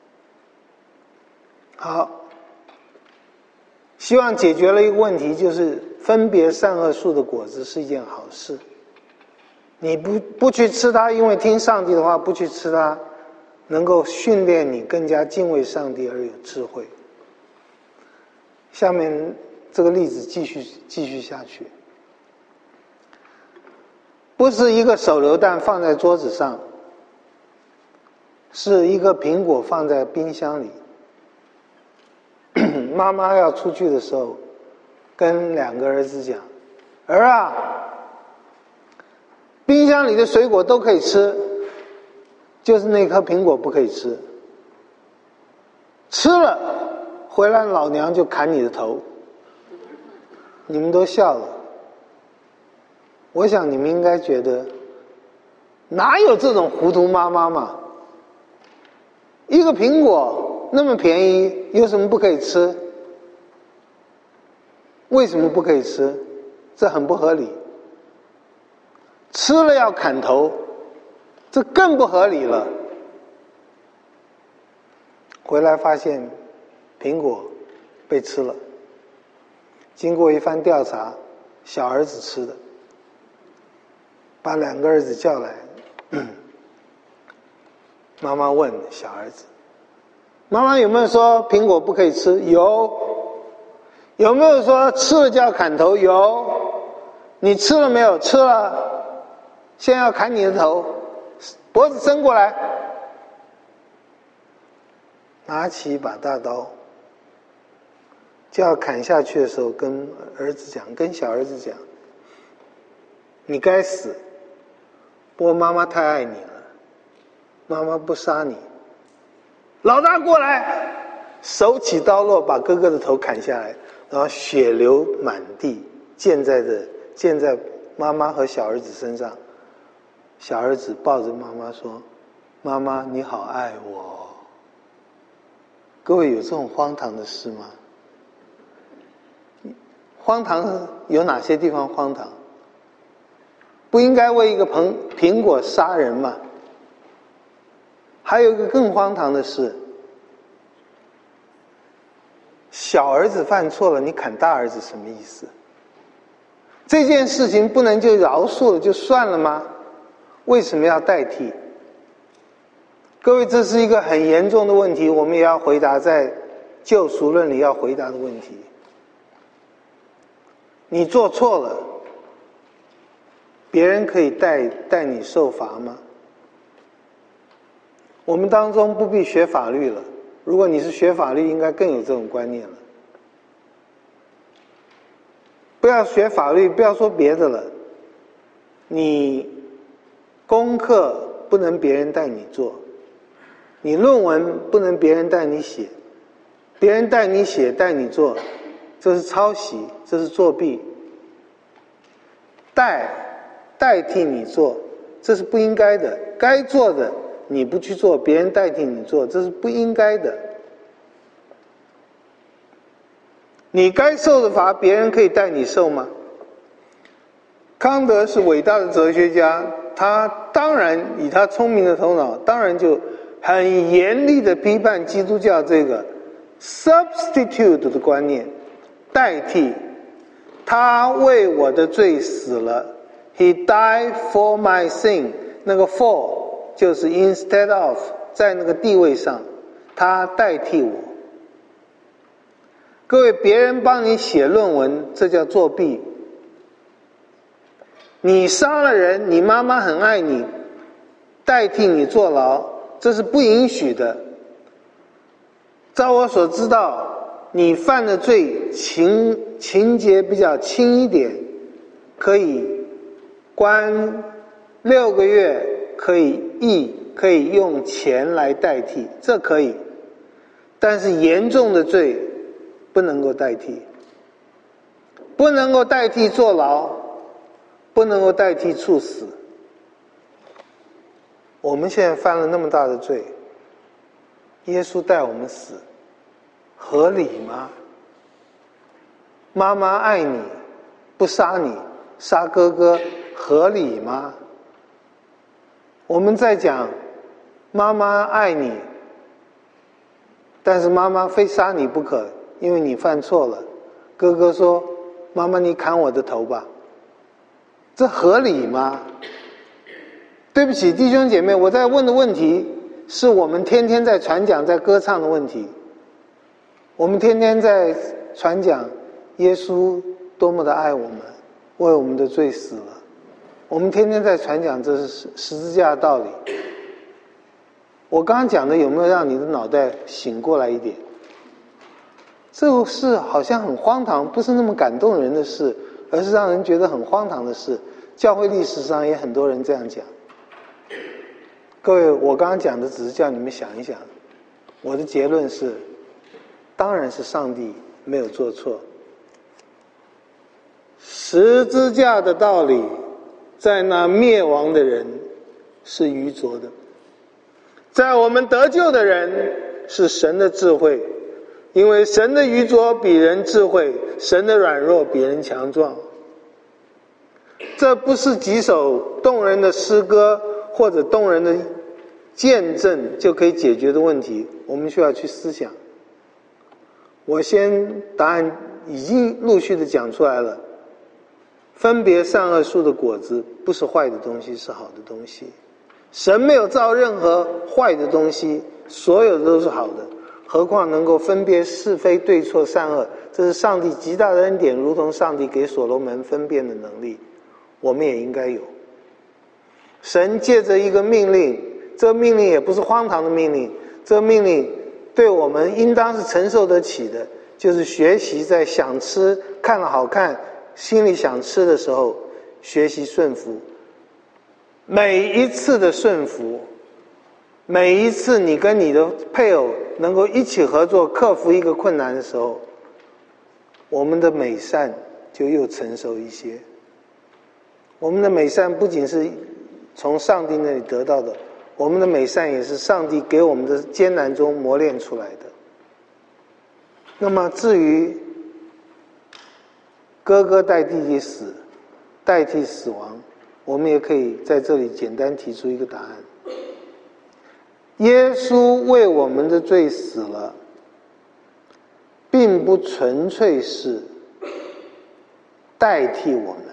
好，希望解决了一个问题，就是分别善恶树的果子是一件好事。你不去吃它，因为听上帝的话不去吃它，能够训练你更加敬畏上帝而有智慧。下面这个例子继续下去，不是一个手榴弹放在桌子上，是一个苹果放在冰箱里。妈妈要出去的时候，跟2个儿子讲：“儿啊，冰箱里的水果都可以吃，就是那颗苹果不可以吃。吃了，回来老娘就砍你的头。”你们都笑了。我想你们应该觉得，哪有这种糊涂妈妈嘛？一个苹果那么便宜，有什么不可以吃？为什么不可以吃？这很不合理。吃了要砍头，这更不合理了。回来发现苹果被吃了。经过一番调查，小儿子吃的，把2个儿子叫来，妈妈问小儿子：“妈妈有没有说苹果不可以吃？”“有。”“有没有说吃了就要砍头？”“有。”“你吃了没有？”“吃了。”“现在要砍你的头，脖子伸过来。”拿起一把大刀，就要砍下去的时候，跟小儿子讲：“你该死，不过妈妈太爱你了，妈妈不杀你。老大过来！”手起刀落，把哥哥的头砍下来，然后血流满地，溅在妈妈和小儿子身上。小儿子抱着妈妈说：“妈妈，你好爱我。”各位，有这种荒唐的事吗？荒唐有哪些地方荒唐？不应该为一个苹果杀人吗？还有一个更荒唐的事，小儿子犯错了，你砍大儿子什么意思？这件事情不能就饶恕了就算了吗？为什么要代替？各位，这是一个很严重的问题，我们也要回答，在救赎论里要回答的问题。你做错了，别人可以代你受罚吗？我们当中不必学法律了，如果你是学法律，应该更有这种观念了。不要学法律，不要说别的了，你功课不能别人带你做，你论文不能别人带你写，别人带你写带你做，这是抄袭，这是作弊。代替你做，这是不应该的。该做的你不去做，别人代替你做，这是不应该的。你该受的罚，别人可以代你受吗？康德是伟大的哲学家，他当然以他聪明的头脑，当然就很严厉的批判基督教这个 substitute 的观念，代替。他为我的罪死了 He died for my sin， 那个 for 就是 instead of， 在那个地位上他代替我。各位，别人帮你写论文，这叫作弊。你杀了人，你妈妈很爱你，代替你坐牢，这是不允许的。照我所知道，你犯的罪情节比较轻一点，可以关6个月，可以用钱来代替，这可以。但是严重的罪不能够代替，不能够代替坐牢，不能够代替处死。我们现在犯了那么大的罪，耶稣带我们死，合理吗？妈妈爱你，不杀你，杀哥哥，合理吗？我们在讲妈妈爱你，但是妈妈非杀你不可，因为你犯错了。哥哥说：“妈妈，你砍我的头吧。”这合理吗？对不起，弟兄姐妹，我在问的问题是我们天天在传讲、在歌唱的问题。我们天天在传讲耶稣多么的爱我们，为我们的罪死了。我们天天在传讲这是十字架的道理。我刚刚讲的有没有让你的脑袋醒过来一点？这个事好像很荒唐，不是那么感动人的事，而是让人觉得很荒唐的事。教会历史上也很多人这样讲。各位，我刚刚讲的只是叫你们想一想，我的结论是，当然是上帝没有做错。十字架的道理在那灭亡的人是愚拙的，在我们得救的人是神的智慧，因为神的愚拙比人智慧，神的软弱比人强壮。这不是几首动人的诗歌或者动人的见证就可以解决的问题，我们需要去思想。我先答案已经陆续的讲出来了，分别善恶树的果子不是坏的东西，是好的东西。神没有造任何坏的东西，所有的都是好的，何况能够分别是非对错善恶，这是上帝极大的恩典，如同上帝给所罗门分辨的能力，我们也应该有。神借着一个命令，这命令也不是荒唐的命令，这命令对我们应当是承受得起的，就是学习在想吃看了好看心里想吃的时候学习顺服。每一次的顺服，每一次你跟你的配偶能够一起合作克服一个困难的时候，我们的美善就又成熟一些。我们的美善不仅是从上帝那里得到的，我们的美善也是上帝给我们的艰难中磨练出来的。那么至于哥哥代弟弟死，代替死亡，我们也可以在这里简单提出一个答案。耶稣为我们的罪死了，并不纯粹是代替我们。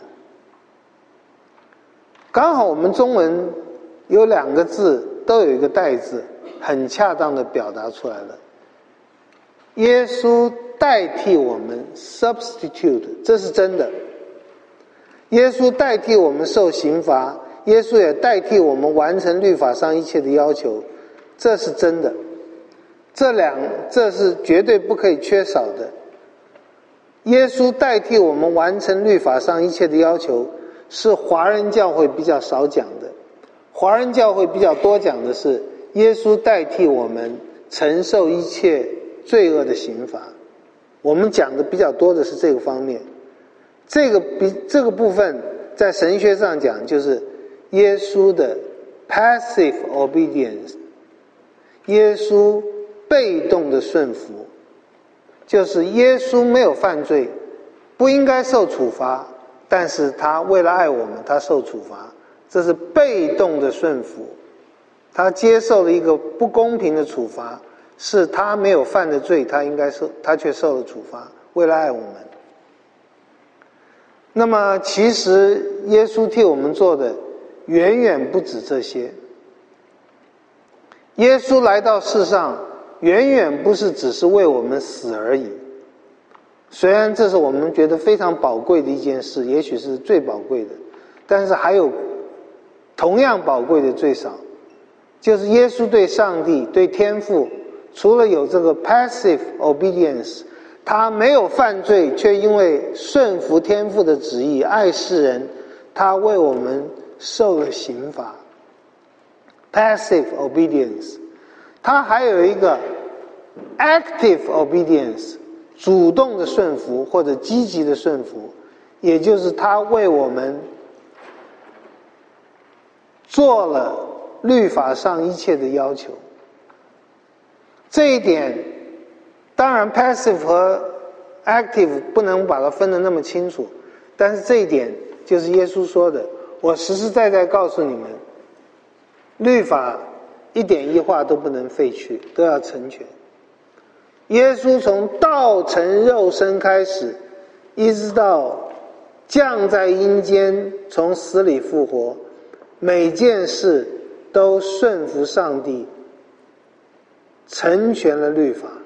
刚好我们中文有2个字都有一个代字，很恰当的表达出来了。耶稣代替我们 substitute， 这是真的。耶稣代替我们受刑罚，耶稣也代替我们完成律法上一切的要求，这是真的。这是绝对不可以缺少的。耶稣代替我们完成律法上一切的要求，是华人教会比较少讲的。华人教会比较多讲的是耶稣代替我们承受一切罪恶的刑罚。我们讲的比较多的是这个方面。这个部分在神学上讲就是耶稣的 passive obedience， 耶稣被动的顺服，就是耶稣没有犯罪，不应该受处罚，但是他为了爱我们，他受处罚，这是被动的顺服。他接受了一个不公平的处罚， 是他没有犯的罪，他却受了处罚，为了爱我们。那么其实耶稣替我们做的远远不止这些。耶稣来到世上远远不是只是为我们死而已，虽然这是我们觉得非常宝贵的一件事，也许是最宝贵的，但是还有同样宝贵的最少，就是耶稣对上帝对天父除了有这个 passive obedience， 他没有犯罪，却因为顺服天父的旨意爱世人，他为我们受了刑罚。 passive obedience， 他还有一个 active obedience， 主动的顺服或者积极的顺服，也就是他为我们做了律法上一切的要求。这一点当然 passive 和 active 不能把它分得那么清楚，但是这一点就是耶稣说的，我实实在在告诉你们，律法一点一画都不能废去，都要成全。耶稣从道成肉身开始，一直到降在阴间，从死里复活，每件事都顺服上帝，成全了律法。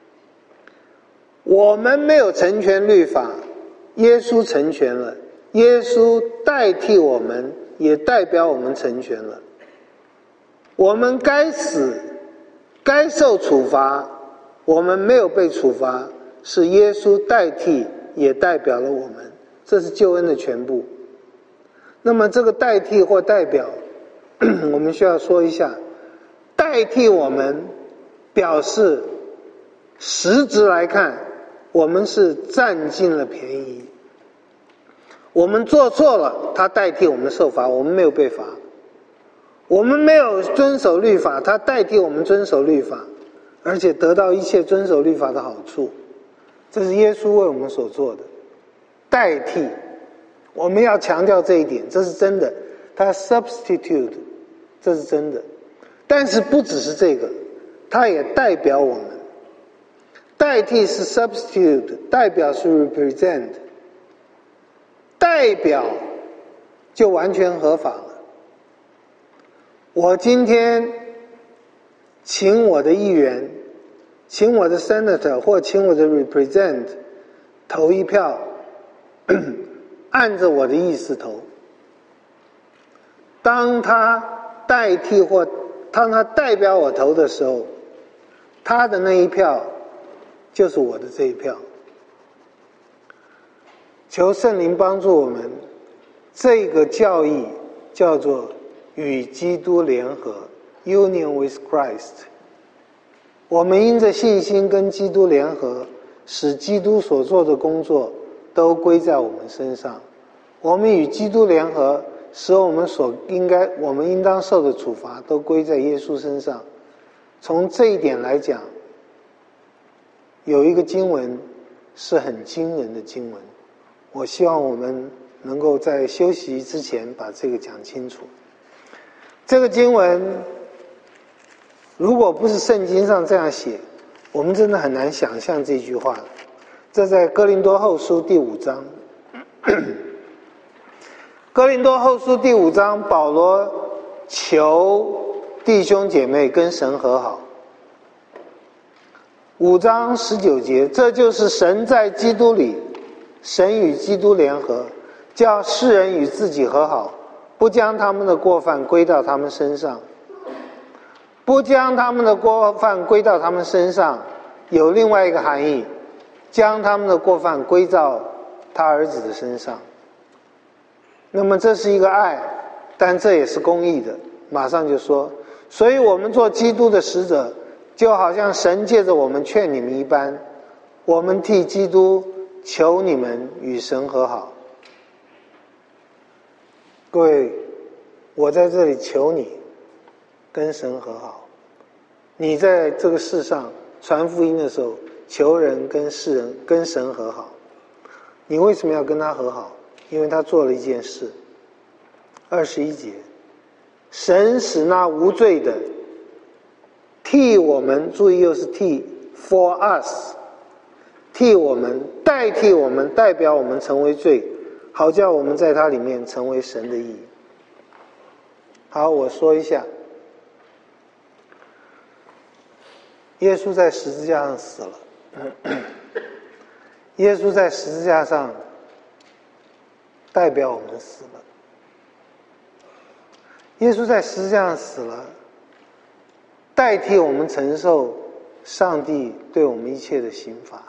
我们没有成全律法，耶稣成全了，耶稣代替我们，也代表我们成全了。我们该死，该受处罚，我们没有被处罚，是耶稣代替，也代表了我们，这是救恩的全部。那么这个代替或代表我们需要说一下，代替我们表示实质来看，我们是占尽了便宜。我们做错了，他代替我们受罚，我们没有被罚。我们没有遵守律法，他代替我们遵守律法，而且得到一切遵守律法的好处。这是耶稣为我们所做的代替，我们要强调这一点，这是真的，他 substitute， 这是真的。但是不只是这个，他也代表我们。代替是 substitute， 代表是 represent， 代表就完全合法了。我今天请我的议员，请我的 senator 或请我的 represent 投一票，按着我的意思投。当他代替或当他代表我投的时候，他的那一票就是我的这一票。求圣灵帮助我们，这个教义叫做与基督联合 Union with Christ。 我们因着信心跟基督联合，使基督所做的工作都归在我们身上。我们与基督联合，使我们应当受的处罚都归在耶稣身上。从这一点来讲，有一个经文是很惊人的经文，我希望我们能够在休息之前把这个讲清楚。这个经文如果不是圣经上这样写，我们真的很难想象这句话。这在哥林多后书第5章。哥林多后书第5章，保罗求弟兄姐妹跟神和好。5章19节，这就是神在基督里，神与基督联合，叫世人与自己和好，不将他们的过犯归到他们身上。不将他们的过犯归到他们身上，有另外一个含义，将他们的过犯归到他儿子的身上。那么这是一个爱，但这也是公义的。马上就说，所以我们做基督的使者，就好像神借着我们劝你们一般，我们替基督求你们与神和好。各位，我在这里求你跟神和好。你在这个世上传福音的时候，求人跟世人跟神和好。你为什么要跟他和好？因为他做了一件事。21节，神使那无罪的替我们，注意又是替 for us， 替我们，代替我们，代表我们成为罪，好叫我们在它里面成为神的义。好，我说一下，耶稣在十字架上死了，耶稣在十字架上代表我们死了，耶稣在十字架上死了，代替我们承受上帝对我们一切的刑罚。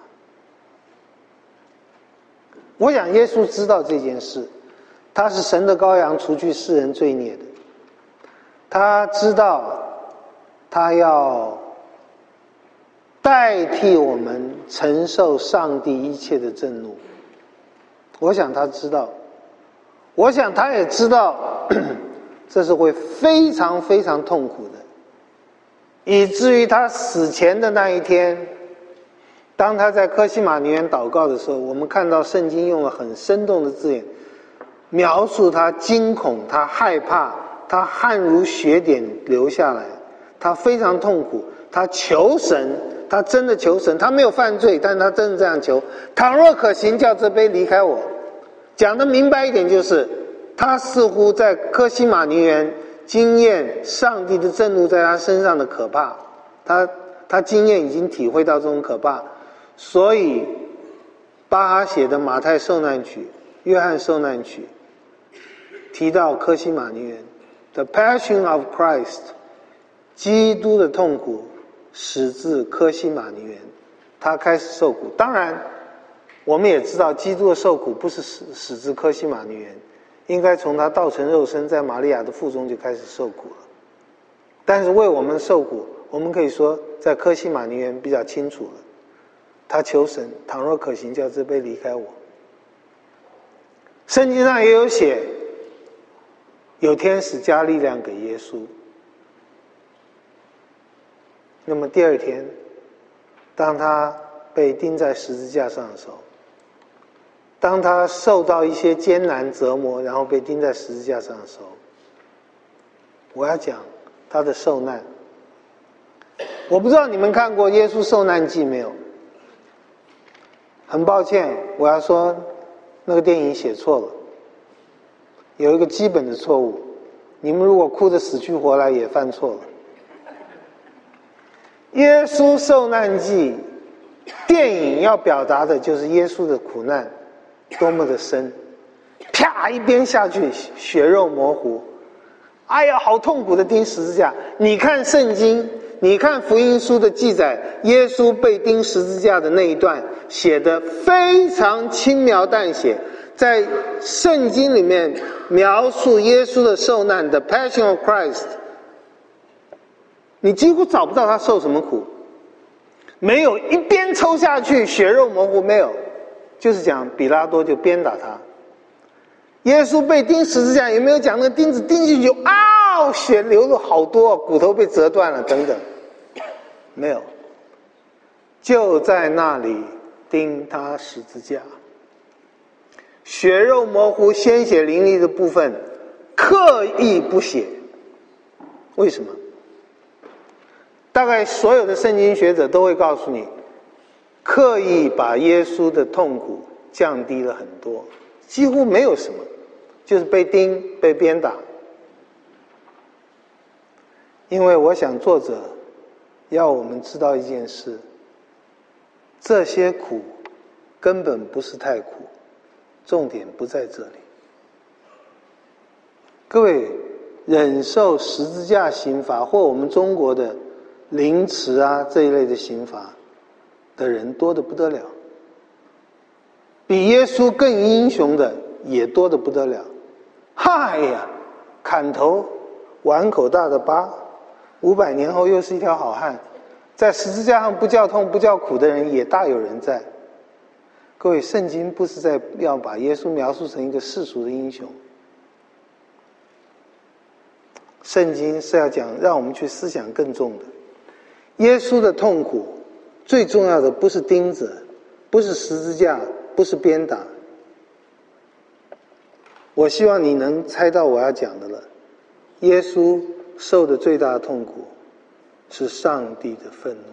我想耶稣知道这件事，他是神的羔羊，除去世人罪孽的。他知道他要代替我们承受上帝一切的震怒。我想他知道，我想他也知道这是会非常非常痛苦的，以至于他死前的那一天，当他在客西马尼园祷告的时候，我们看到圣经用了很生动的字眼描述他惊恐，他害怕，他汗如血点流下来，他非常痛苦，他求神，他真的求神，他没有犯罪，但是他真的这样求，倘若可行，叫这杯离开我。讲得明白一点，就是他似乎在客西马尼园经验上帝的震怒在他身上的可怕，他经验已经体会到这种可怕，所以巴哈写的马太受难曲、约翰受难曲提到客西马尼园 The Passion of Christ， 基督的痛苦始自客西马尼园，他开始受苦。当然我们也知道基督的受苦不是始自客西马尼园，应该从他道成肉身在玛利亚的腹中就开始受苦了，但是为我们受苦，我们可以说在客西马尼园比较清楚了，他求神，倘若可行，叫这杯离开我。圣经上也有写，有天使加力量给耶稣。那么第二天，当他被钉在十字架上的时候，当他受到一些艰难折磨，然后被钉在十字架上的时候，我要讲他的受难。我不知道你们看过耶稣受难记没有？很抱歉，我要说那个电影写错了，有一个基本的错误，你们如果哭得死去活来也犯错了。耶稣受难记电影要表达的就是耶稣的苦难多么的深，啪一鞭下去，血肉模糊，哎呀好痛苦的钉十字架。你看圣经，你看福音书的记载，耶稣被钉十字架的那一段写得非常轻描淡写，在圣经里面描述耶稣的受难的 Passion of Christ， 你几乎找不到他受什么苦，没有一鞭抽下去血肉模糊，没有，就是讲比拉多就鞭打他。耶稣被钉十字架，有没有讲那个钉子钉进去啊，血流了好多，骨头被折断了等等？没有，就在那里钉他十字架，血肉模糊、鲜血淋漓的部分刻意不写。为什么？大概所有的圣经学者都会告诉你，刻意把耶稣的痛苦降低了很多，几乎没有什么，就是被钉、被鞭打。因为我想作者要我们知道一件事，这些苦根本不是太苦，重点不在这里。各位，忍受十字架刑罚或我们中国的凌迟啊这一类的刑罚的人多得不得了，比耶稣更英雄的也多得不得了。嗨呀，砍头，碗口大的疤，500年后又是一条好汉，在十字架上不叫痛不叫苦的人也大有人在。各位，圣经不是在要把耶稣描述成一个世俗的英雄，圣经是要讲让我们去思想更重的。耶稣的痛苦最重要的不是钉子，不是十字架，不是鞭打。我希望你能猜到我要讲的了。耶稣受的最大的痛苦是上帝的愤怒。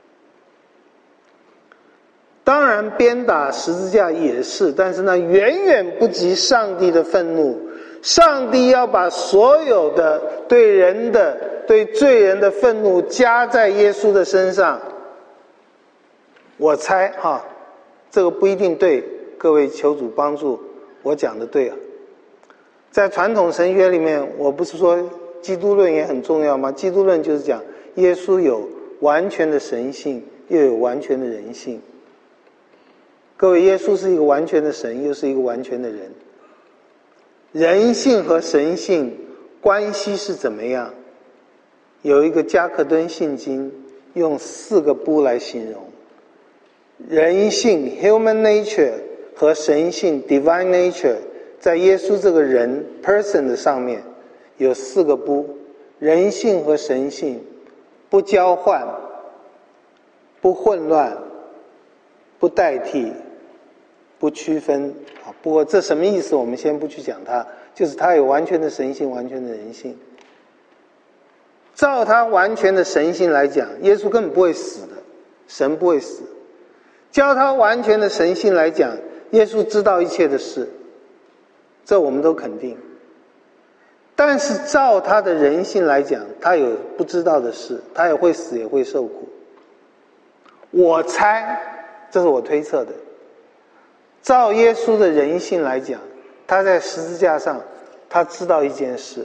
当然鞭打十字架也是，但是那远远不及上帝的愤怒。上帝要把所有的对人的、对罪人的愤怒加在耶稣的身上。我猜这个不一定对，各位求主帮助我讲的对啊。在传统神学里面，我不是说基督论也很重要吗？基督论就是讲耶稣有完全的神性，又有完全的人性。各位，耶稣是一个完全的神，又是一个完全的人。人性和神性关系是怎么样？有一个加克敦信经用4个不来形容。人性 human nature 和神性 divine nature 在耶稣这个人 person 的上面有4个不。人性和神性不交换，不混乱，不代替，不区分。不过这什么意思我们先不去讲它，就是它有完全的神性，完全的人性。照他完全的神性来讲，耶稣根本不会死的，神不会死。照他完全的神性来讲，耶稣知道一切的事，这我们都肯定。但是照他的人性来讲，他有不知道的事，他也会死，也会受苦。我猜，这是我推测的，照耶稣的人性来讲，他在十字架上他知道一件事，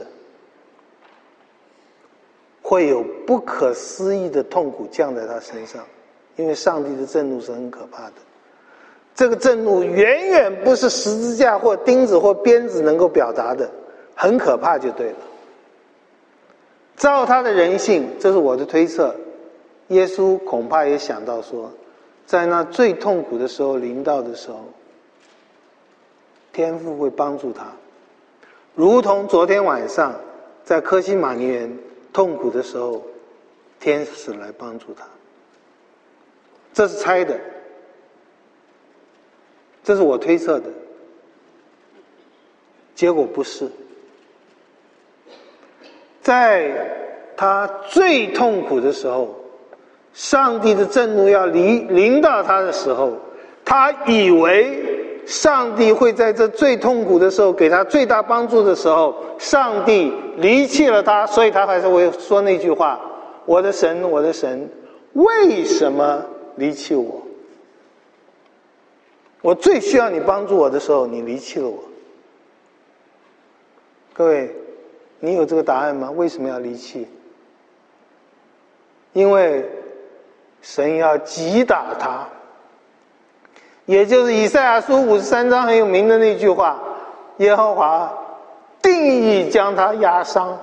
会有不可思议的痛苦降在他身上，因为上帝的震怒是很可怕的。这个震怒远远不是十字架或钉子或鞭子能够表达的，很可怕就对了。照他的人性，这是我的推测，耶稣恐怕也想到说，在那最痛苦的时候临到的时候，天父会帮助他，如同昨天晚上在客西马尼园痛苦的时候，天使来帮助他。这是猜的，这是我推测的，结果不是。在他最痛苦的时候，上帝的震怒要临到他的时候，他以为上帝会在这最痛苦的时候给他最大帮助的时候，上帝离弃了他，所以他还是会说那句话：我的神，我的神，为什么离弃我？我最需要你帮助我的时候，你离弃了我。各位，你有这个答案吗？为什么要离弃？因为神要击打他，也就是以赛亚书53章很有名的那句话：耶和华定义将他压伤。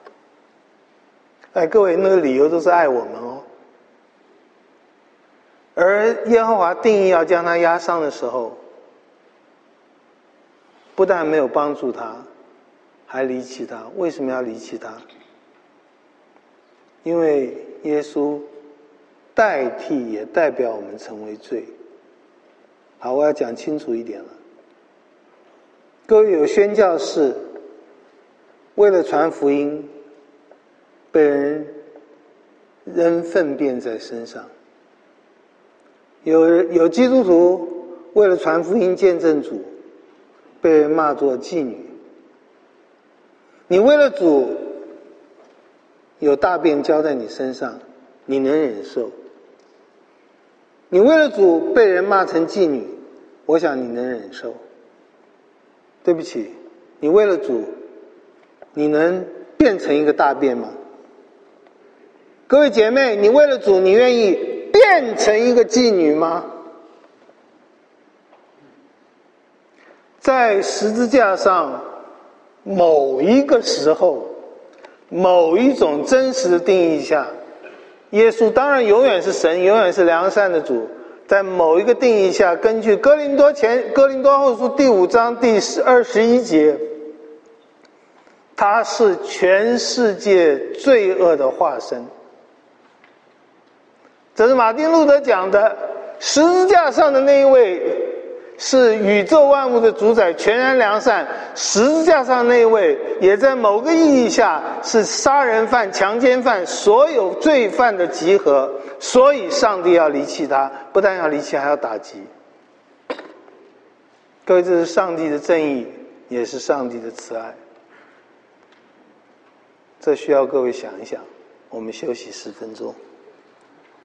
各位，那个理由都是爱我们哦。而耶和华定义要将他压伤的时候，不但没有帮助他，还离弃他。为什么要离弃他？因为耶稣代替也代表我们成为罪。好，我要讲清楚一点了。各位有宣教士为了传福音被人扔粪便在身上，有基督徒为了传福音见证主被人骂作妓女。你为了主有大便浇在你身上，你能忍受？你为了主被人骂成妓女，我想你能忍受。对不起，你为了主，你能变成一个大便吗？各位姐妹，你为了主，你愿意变成一个妓女吗？在十字架上某一个时候，某一种真实的定义下，耶稣当然永远是神，永远是良善的主。在某一个定义下，根据哥林多后书第5章第21节，他是全世界罪恶的化身。这是马丁路德讲的，十字架上的那一位是宇宙万物的主宰，全然良善。十字架上那位，也在某个意义下是杀人犯、强奸犯所有罪犯的集合。所以上帝要离弃他，不但要离弃，还要打击。各位，这是上帝的正义，也是上帝的慈爱。这需要各位想一想。我们休息10分钟。